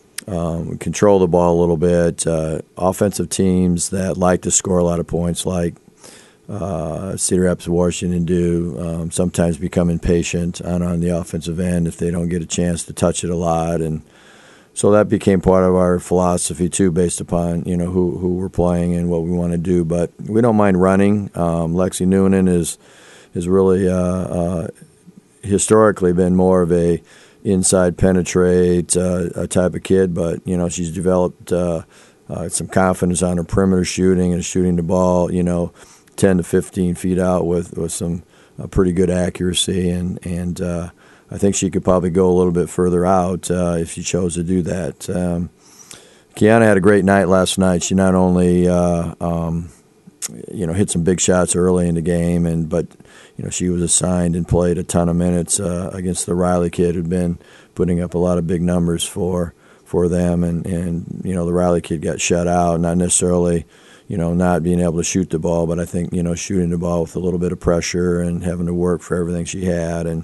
Speaker 14: um, we control the ball a little bit. Uh, offensive teams that like to score a lot of points, like Uh, Cedar Rapids, Washington do um, sometimes become impatient on, on the offensive end if they don't get a chance to touch it a lot, and so that became part of our philosophy too, based upon you know who who we're playing and what we want to do. But we don't mind running. Um, Lexi Noonan is is really uh, uh, historically been more of a inside penetrate uh, a type of kid, but you know she's developed uh, uh, some confidence on her perimeter shooting and shooting the ball. You know. ten to fifteen feet out with, with some uh, pretty good accuracy, and and uh, I think she could probably go a little bit further out uh, if she chose to do that. Um, Kiana had a great night last night. She not only uh, um, you know hit some big shots early in the game, and but you know she was assigned and played a ton of minutes uh, against the Riley kid who'd been putting up a lot of big numbers for for them, and and you know the Riley kid got shut out, not necessarily. You know, not being able to shoot the ball, but I think, you know, shooting the ball with a little bit of pressure and having to work for everything she had. And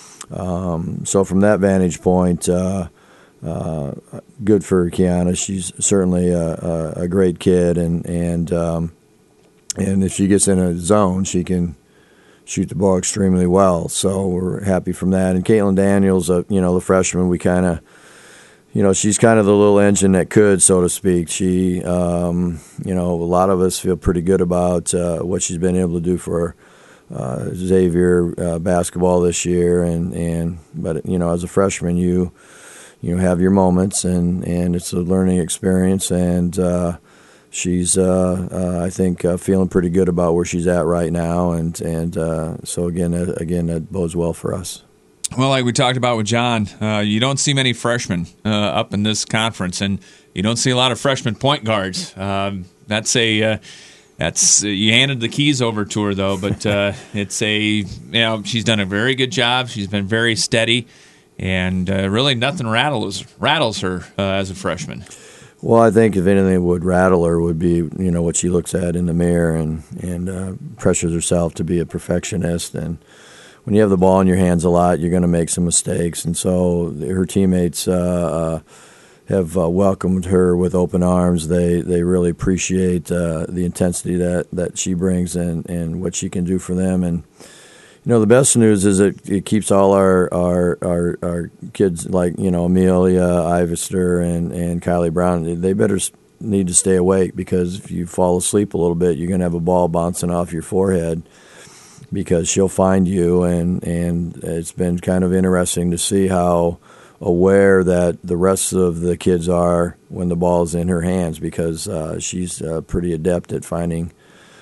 Speaker 14: um, so from that vantage point, uh, uh, good for Kiana. She's certainly a, a, a great kid, and and um, and if she gets in a zone, she can shoot the ball extremely well. So we're happy from that. And Caitlin Daniels, uh, you know, the freshman, we kind of, you know, she's kind of the little engine that could, so to speak. She, um, you know, a lot of us feel pretty good about uh, what she's been able to do for uh, Xavier uh, basketball this year. And, and but you know, as a freshman, you you have your moments, and, and it's a learning experience. And uh, she's, uh, uh, I think, uh, feeling pretty good about where she's at right now. And and uh, so again, uh, again, that bodes well for us.
Speaker 3: Well, like we talked about with John, uh, you don't see many freshmen uh, up in this conference, and you don't see a lot of freshman point guards. Um, that's a uh, that's uh, you handed the keys over to her though, but uh, it's a you know she's done a very good job. She's been very steady, and uh, really nothing rattles rattles her uh, as a freshman.
Speaker 14: Well, I think if anything would rattle her would be you know what she looks at in the mirror and and uh, pressures herself to be a perfectionist. And when you have the ball in your hands a lot, you're going to make some mistakes. And so her teammates uh, uh, have uh, welcomed her with open arms. They they really appreciate uh, the intensity that, that she brings and, and what she can do for them. And you know, the best news is it, it keeps all our, our our our kids like you know Amelia Ivester and and Kylie Brown. They better need to stay awake, because if you fall asleep a little bit, you're going to have a ball bouncing off your forehead, because she'll find you. And, and it's been kind of interesting to see how aware that the rest of the kids are when the ball's in her hands, because uh, she's uh, pretty adept at finding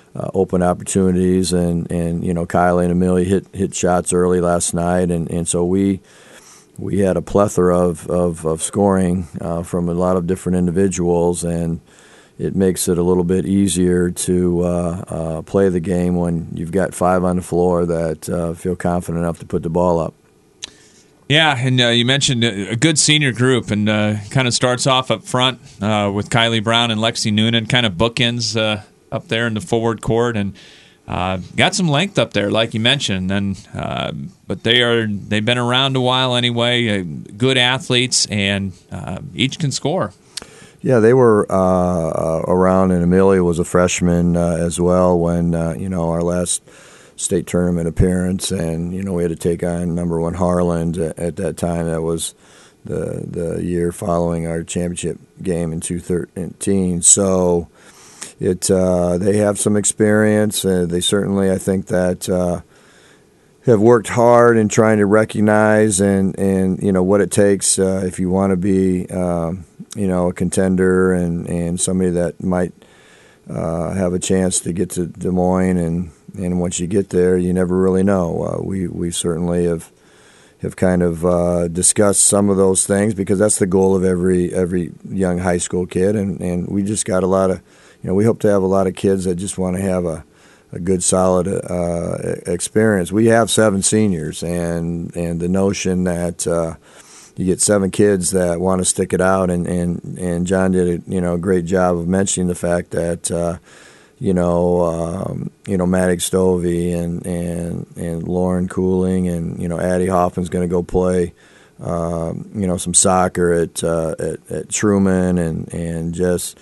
Speaker 14: uh, open opportunities, and, and you know Kylie and Amelia hit hit shots early last night, and, and so we we had a plethora of of, of scoring uh, from a lot of different individuals, and it makes it a little bit easier to uh, uh, play the game when you've got five on the floor that uh, feel confident enough to put the ball up.
Speaker 3: Yeah, and uh, you mentioned a good senior group, and uh, kind of starts off up front uh, with Kylie Brown and Lexi Noonan, kind of bookends uh, up there in the forward court, and uh, got some length up there, like you mentioned. And uh, but they are they've been around a while anyway. Uh, good athletes, and uh, each can score.
Speaker 14: Yeah, they were uh, around, and Amelia was a freshman uh, as well when uh, you know our last state tournament appearance, and you know we had to take on number one Harlan at that time. That was the the year following our championship game in two thirteen. So it uh, they have some experience. Uh, they certainly, I think that uh, have worked hard in trying to recognize and and you know what it takes uh, if you want to be um, you know a contender and and somebody that might uh, have a chance to get to Des Moines. and And once you get there, you never really know. Uh, we we certainly have have kind of uh, discussed some of those things because that's the goal of every every young high school kid, and, and we just got a lot of, you know, we hope to have a lot of kids that just want to have a, a good, solid uh, experience. We have seven seniors, and and the notion that uh, you get seven kids that want to stick it out, and, and, and John did a you know a great job of mentioning the fact that. Uh, You know, um, you know, Maddie Stovey and, and and Lauren Cooling and you know Addie Hoffman's going to go play, um, you know, some soccer at uh, at, at Truman, and and Jess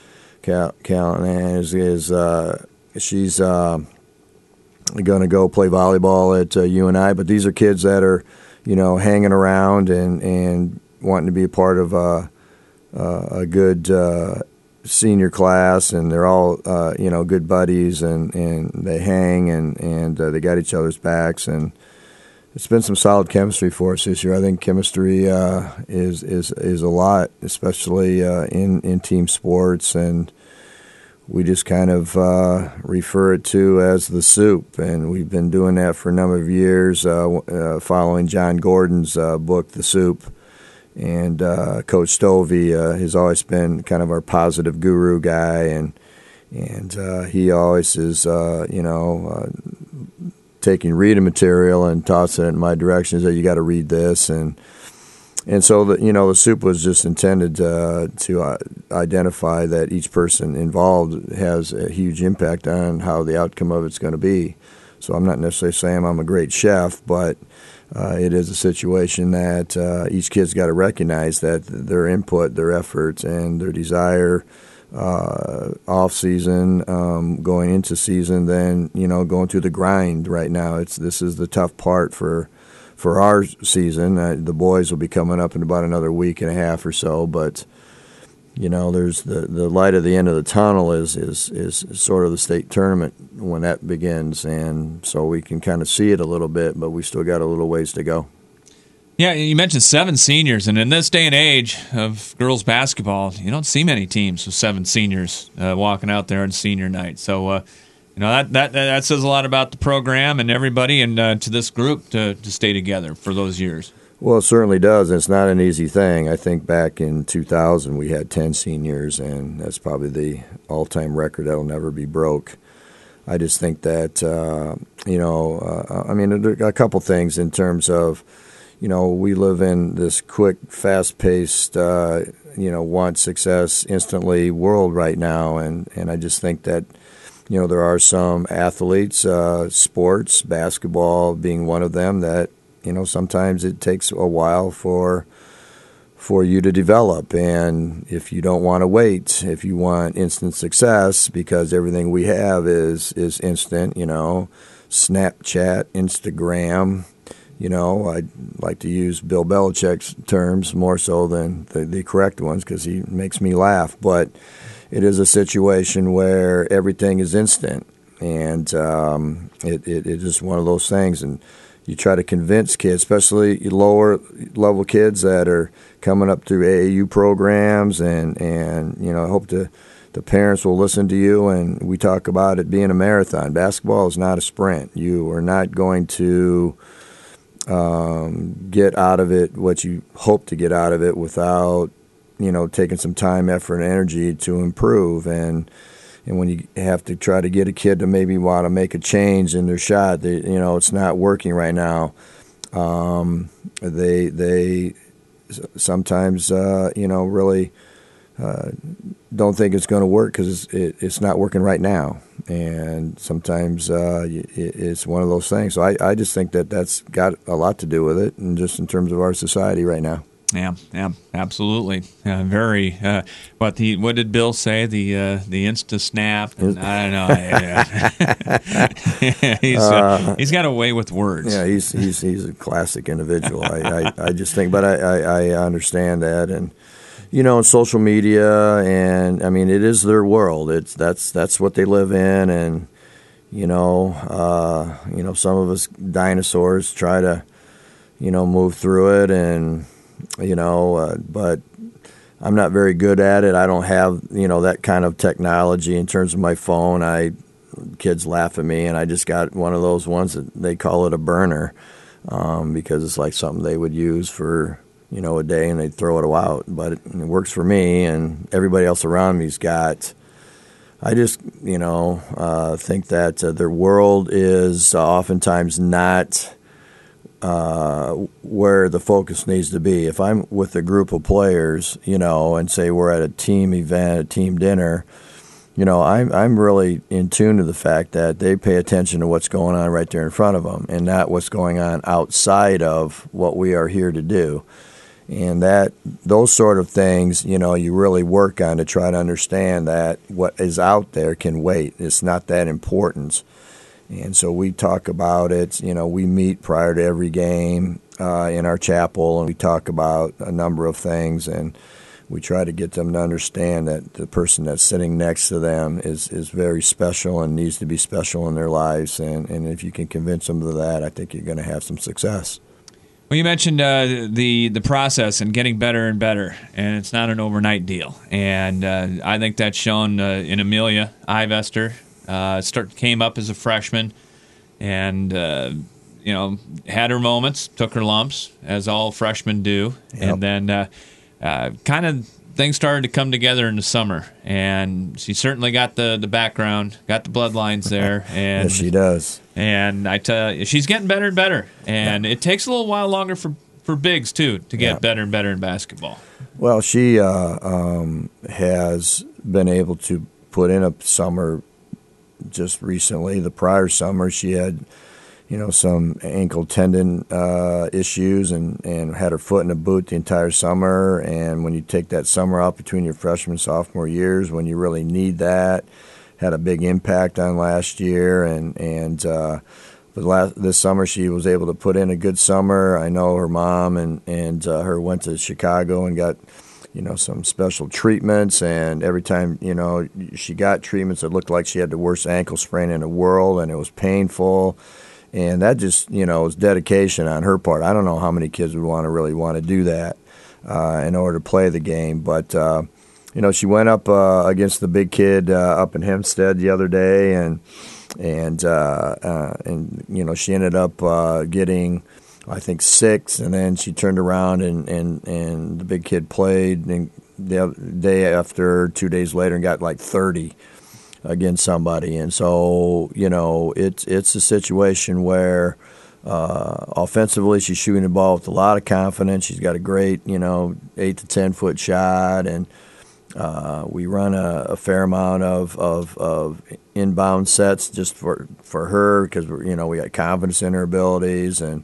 Speaker 14: Callahan is is uh, she's uh, going to go play volleyball at uh, U N I. But these are kids that are, you know, hanging around and and wanting to be a part of a a good. Uh, senior class, and they're all uh, you know good buddies, and, and they hang and and uh, they got each other's backs, and it's been some solid chemistry for us this year. I think chemistry uh, is is is a lot, especially uh, in in team sports, and we just kind of uh, refer it to as the soup, and we've been doing that for a number of years, uh, uh, following John Gordon's uh, book, The Soup. And uh, Coach Stovey uh, has always been kind of our positive guru guy, and and uh, he always is, uh, you know, uh, taking reading material and tossing it in my direction. That you got to read this, and and so the you know the soup was just intended uh, to uh, identify that each person involved has a huge impact on how the outcome of it's going to be. So I'm not necessarily saying I'm a great chef, but Uh, it is a situation that uh, each kid's got to recognize that their input, their efforts, and their desire uh, off season, um, going into season, then you know going through the grind right now. It's this is the tough part for for our season. Uh, the boys will be coming up in about another week and a half or so, but you know there's the, the light at the end of the tunnel is, is is sort of the state tournament when that begins, and so we can kind of see it a little bit, but we still got a little ways to go.
Speaker 3: Yeah, you mentioned seven seniors, and in this day and age of girls basketball, you don't see many teams with seven seniors uh, walking out there on senior night. So, uh, you know that, that that says a lot about the program and everybody, and uh, to this group to to stay together for those years.
Speaker 14: Well, it certainly does. It's not an easy thing. I think back in two thousand we had ten seniors, and that's probably the all-time record that will never be broke. I just think that, uh, you know, uh, I mean, a couple things in terms of, you know, we live in this quick, fast-paced, uh, you know, want success instantly world right now, and, and I just think that, you know, there are some athletes, uh, sports, basketball being one of them, that you know, sometimes it takes a while for for you to develop, and if you don't want to wait, if you want instant success, because everything we have is is instant, you know, Snapchat, Instagram, you know, I like to use Bill Belichick's terms more so than the, the correct ones because he makes me laugh, but it is a situation where everything is instant, and um, it, it, it is one of those things, and you try to convince kids, especially lower level kids that are coming up through A A U programs, and, and you know, hope to the parents will listen to you, and we talk about it being a marathon. Basketball is not a sprint. You are not going to um, get out of it what you hope to get out of it without, you know, taking some time, effort, and energy to improve. And and when you have to try to get a kid to maybe want to make a change in their shot, they, you know, it's not working right now. Um, they they sometimes uh, you know really uh, don't think it's going to work because it, it's not working right now, and sometimes uh, it, it's one of those things. So I, I just think that that's got a lot to do with it, and just in terms of our society right now.
Speaker 3: Yeah, yeah, absolutely. Uh, very. Uh, what the what did Bill say? The uh, the Insta Snap. And, I don't know. he's uh, uh, he's got a way with words.
Speaker 14: Yeah, he's he's he's a classic individual. I, I, I just think, but I, I, I understand that, and you know, social media, and I mean, it is their world. It's that's that's what they live in, and you know, uh, you know, some of us dinosaurs try to, you know, move through it, and you know, uh, but I'm not very good at it. I don't have, you know, that kind of technology in terms of my phone. I kids laugh at me, and I just got one of those ones that they call it a burner um, because it's like something they would use for, you know, a day, and they'd throw it out. But it, it works for me, and everybody else around me's got. I just, you know, uh, think that uh, their world is uh, oftentimes not Uh, where the focus needs to be. If I'm with a group of players, you know, and say we're at a team event, a team dinner, you know, I'm I'm really in tune to the fact that they pay attention to what's going on right there in front of them, and not what's going on outside of what we are here to do. And that those sort of things, you know, you really work on to try to understand that what is out there can wait. It's not that important. And so we talk about it. You know, we meet prior to every game uh, in our chapel, and we talk about a number of things, and we try to get them to understand that the person that's sitting next to them is, is very special and needs to be special in their lives. And, and if you can convince them of that, I think you're going to have some success.
Speaker 3: Well, you mentioned uh, the the process and getting better and better, and it's not an overnight deal. And uh, I think that's shown uh, in Amelia Ivester. Uh, start came up as a freshman, and uh, you know, had her moments, took her lumps, as all freshmen do, yep. And then uh, uh, kind of things started to come together in the summer, and she certainly got the, the background, got the bloodlines there, and
Speaker 14: yes, she does.
Speaker 3: And I tell you, she's getting better and better, and yeah. It takes a little while longer for for bigs too to get yeah. better and better in basketball.
Speaker 14: Well, she uh, um, has been able to put in a summer. Just recently, the prior summer, she had, you know, some ankle tendon uh, issues and, and had her foot in a boot the entire summer. And when you take that summer off between your freshman and sophomore years, when you really need that, had a big impact on last year. And and uh, but last this summer, she was able to put in a good summer. I know her mom and and uh, her went to Chicago and got, you know, some special treatments, and every time, you know, she got treatments, it looked like she had the worst ankle sprain in the world, and it was painful, and that just, you know, was dedication on her part. I don't know how many kids would want to really want to do that uh, in order to play the game, but, uh, you know, she went up uh, against the big kid uh, up in Hempstead the other day, and, and, uh, uh, and you know, she ended up uh, getting, I think, six, and then she turned around and, and, and the big kid played and the day after, two days later, and got like thirty against somebody. And so, you know, it's it's a situation where uh, offensively she's shooting the ball with a lot of confidence. She's got a great, you know, eight to ten foot shot, and uh, we run a, a fair amount of, of, of inbound sets just for, for her because, you know, we got confidence in her abilities. And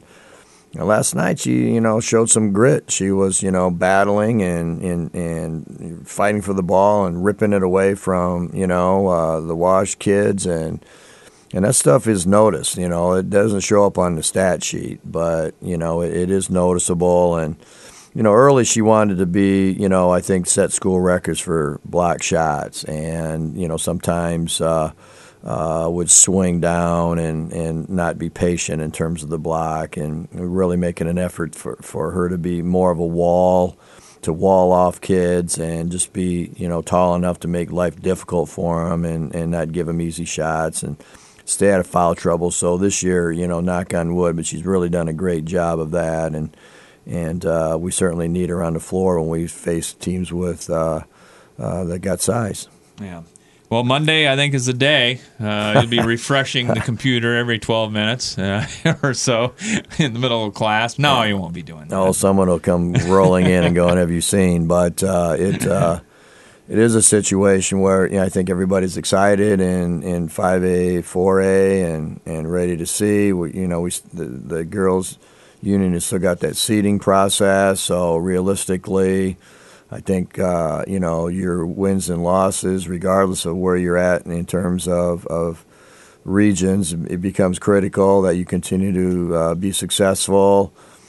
Speaker 14: last night, she, you know, showed some grit. She was, you know, battling and, and, and fighting for the ball and ripping it away from, you know, uh, the Wash kids. And and that stuff is noticed. You know, it doesn't show up on the stat sheet, but, you know, it, it is noticeable. And, you know, early she wanted to be, you know, I think set school records for block shots. And, you know, sometimes uh, – Uh, would swing down and, and not be patient in terms of the block, and really making an effort for, for her to be more of a wall to wall off kids and just be, you know, tall enough to make life difficult for them and, and not give them easy shots and stay out of foul trouble. So this year, you know, knock on wood, but she's really done a great job of that. And and uh, we certainly need her on the floor when we face teams with uh, uh, that got size.
Speaker 3: Yeah. Well, Monday, I think, is the day. Uh, you'll be refreshing the computer every twelve minutes uh, or so in the middle of class. No, you won't be doing that.
Speaker 14: Oh, someone will come rolling in and going, have you seen? But uh, it uh, it is a situation where, you know, I think everybody's excited in, in five A, four A, and, and ready to see. We, you know, we the, the girls' union has still got that seeding process, so realistically, I think, uh, you know, your wins and losses, regardless of where you're at in terms of, of regions, it becomes critical that you continue to uh, be successful.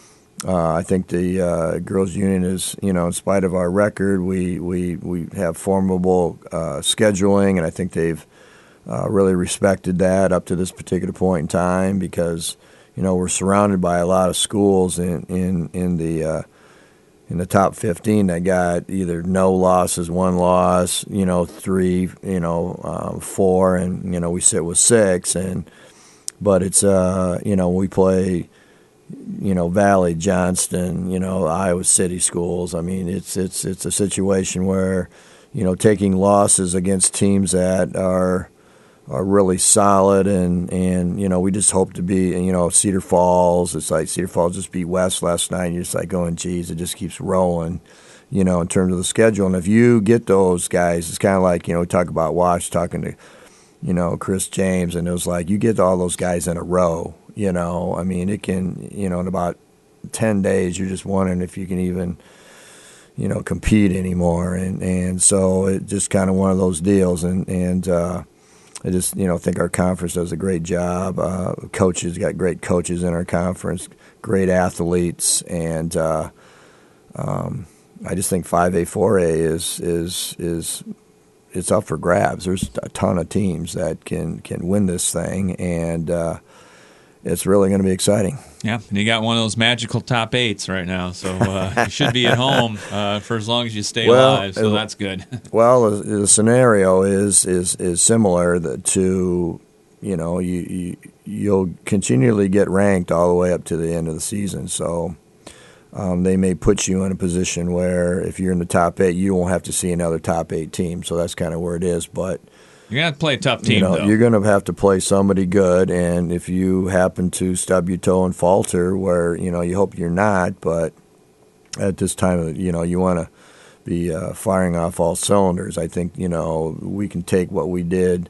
Speaker 14: Uh, I think the uh, girls' union is, you know, in spite of our record, we we, we have formidable uh, scheduling, and I think they've uh, really respected that up to this particular point in time because, you know, we're surrounded by a lot of schools in, in, in the uh, in the top fifteen that got either no losses, one loss, you know, three, you know, um, four, and, you know, we sit with six. And but it's, uh, you know, we play, you know, Valley, Johnston, you know, Iowa City schools. I mean, it's it's it's a situation where, you know, taking losses against teams that are are really solid, and, and you know, we just hope to be, you know, Cedar Falls. It's like Cedar Falls just beat West last night, and you're just like going, geez, it just keeps rolling, you know, in terms of the schedule. And if you get those guys, it's kind of like, you know, we talk about Wash, talking to, you know, Chris James, and it was like you get all those guys in a row, you know. I mean, it can, you know, in about ten days, you're just wondering if you can even, you know, compete anymore. And, and so it just kind of one of those deals. And, and, uh, I just, you know, think our conference does a great job. Uh, coaches got great coaches in our conference, great athletes, and uh, um, I just think five A, four A is is is it's up for grabs. There's a ton of teams that can can win this thing, and uh, it's really going to be exciting.
Speaker 3: Yeah, and you got one of those magical top eights right now, so uh, you should be at home uh, for as long as you stay
Speaker 14: well,
Speaker 3: alive. So that's good.
Speaker 14: Well, the, the scenario is is is similar to, you know, you, you you'll continually get ranked all the way up to the end of the season. So um, they may put you in a position where if you're in the top eight, you won't have to see another top eight team. So that's kind of where it is, but.
Speaker 3: You're going to have to play a tough team,
Speaker 14: you know,
Speaker 3: though.
Speaker 14: You're going to have to play somebody good, and if you happen to stub your toe and falter, where, you know, you hope you're not, but at this time, you know, you want to be uh, firing off all cylinders. I think, you know, we can take what we did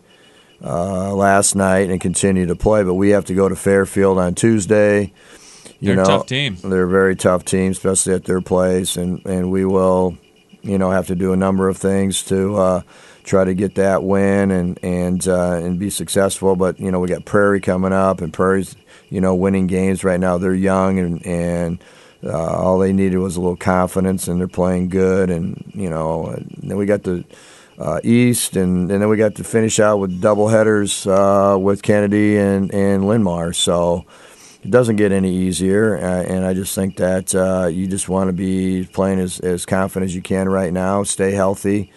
Speaker 14: uh, last night and continue to play, but we have to go to Fairfield on Tuesday. You
Speaker 3: They're
Speaker 14: know,
Speaker 3: a tough team.
Speaker 14: They're a very tough team, especially at their place, and, and we will, you know, have to do a number of things to uh, – try to get that win and and uh, and be successful. But, you know, we got Prairie coming up, and Prairie's, you know, winning games right now. They're young, and and uh, all they needed was a little confidence, and they're playing good. And, you know, and then we got the uh, East, and, and then we got to finish out with double headers uh, with Kennedy and, and Linmar. So it doesn't get any easier, uh, and I just think that uh, you just want to be playing as, as confident as you can right now, stay healthy,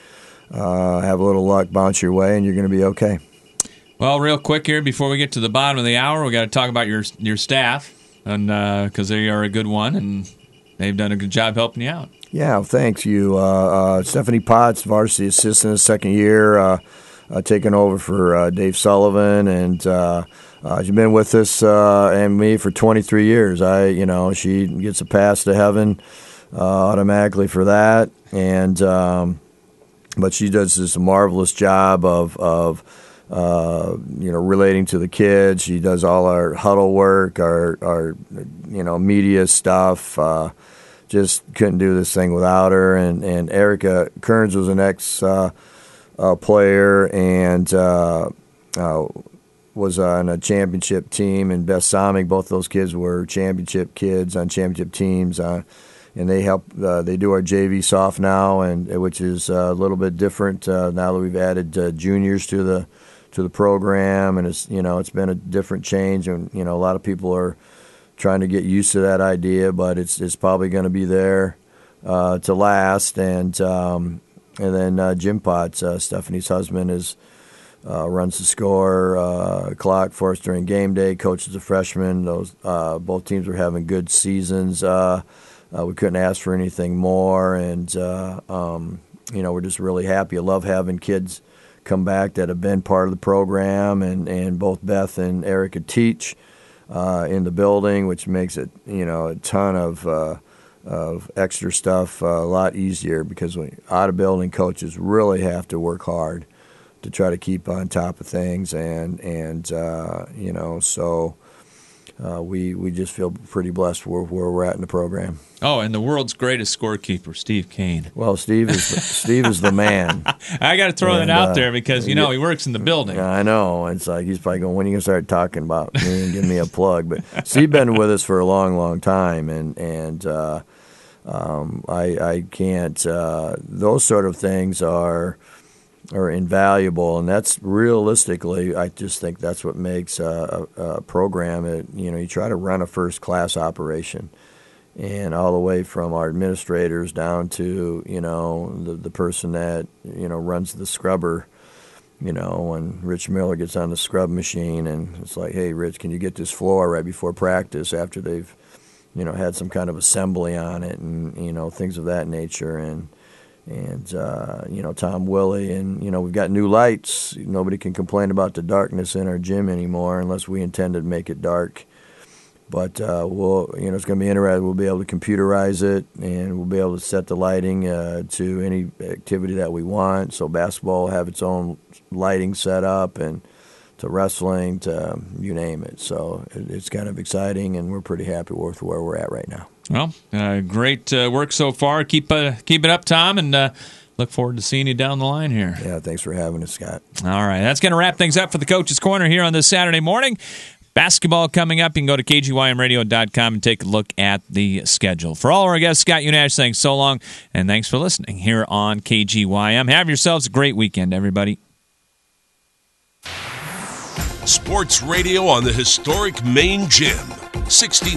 Speaker 14: Uh, have a little luck bounce your way, and you're going to be okay.
Speaker 3: Well, real quick here before we get to the bottom of the hour, we got to talk about your your staff, and because uh, they are a good one, and they've done a good job helping you out.
Speaker 14: Yeah, well, thanks you, uh, uh, Stephanie Potts, varsity assistant, second year, uh, uh, taking over for uh, Dave Sullivan, and uh, uh, she's been with us uh, and me for twenty-three years. I, you know, she gets a pass to heaven uh, automatically for that, and. Um, But she does this marvelous job of, of uh, you know, relating to the kids. She does all our huddle work, our, our you know, media stuff. Uh, just couldn't do this thing without her. And, and Erica Kearns was an ex uh, uh, player and uh, uh, was on a championship team in Bessamic. Both those kids were championship kids on championship teams. Uh, And they help. Uh, they do our J V soft now, and which is uh, a little bit different uh, now that we've added uh, juniors to the to the program, and it's you know it's been a different change, and you know a lot of people are trying to get used to that idea, but it's it's probably going to be there uh, to last. And um, and then uh, Jim Potts, uh, Stephanie's husband, is uh, runs the score uh, clock for us during game day. Coaches the freshmen. Those uh, both teams were having good seasons. Uh, uh, we couldn't ask for anything more, and uh, um, you know we're just really happy. I love having kids come back that have been part of the program, and, and both Beth and Erica teach uh, in the building, which makes it, you know, a ton of uh, of extra stuff uh, a lot easier, because when out of building coaches really have to work hard to try to keep on top of things, and and uh, you know so uh, we we just feel pretty blessed where, where we're at in the program.
Speaker 3: Oh, and the world's greatest scorekeeper, Steve Kane.
Speaker 14: Well, Steve is the, Steve is the man.
Speaker 3: I got to throw
Speaker 14: and,
Speaker 3: that out
Speaker 14: uh,
Speaker 3: there because, you know, he works in the building.
Speaker 14: Yeah, I know. It's like he's probably going, when are you going to start talking about me and give me a plug? But Steve's been with us for a long, long time, and and uh, um, I I can't. Uh, those sort of things are are invaluable, and that's realistically, I just think that's what makes a, a, a program. It, you know, you try to run a first class operation. And all the way from our administrators down to, you know, the the person that, you know, runs the scrubber, you know, when Rich Miller gets on the scrub machine and it's like, hey, Rich, can you get this floor right before practice after they've, you know, had some kind of assembly on it, and, you know, things of that nature. And, and uh, you know, Tom Willie, and, you know, we've got new lights. Nobody can complain about the darkness in our gym anymore unless we intend to make it dark. But uh, we'll, you know, it's going to be interesting. We'll be able to computerize it, and we'll be able to set the lighting uh, to any activity that we want. So basketball will have its own lighting set up, and to wrestling, to um, you name it. So it, it's kind of exciting, and we're pretty happy with where we're at right now.
Speaker 3: Well, uh, great uh, work so far. Keep uh, keep it up, Tom, and uh, look forward to seeing you down the line here.
Speaker 14: Yeah, thanks for having us, Scott.
Speaker 3: All right, that's going to wrap things up for the Coach's Corner here on this Saturday morning. Basketball coming up. You can go to K G Y M radio dot com and take a look at the schedule. For all our guests, Scott Unash saying so long, and thanks for listening here on K G Y M. Have yourselves a great weekend, everybody.
Speaker 15: Sports radio on the historic main gym. sixty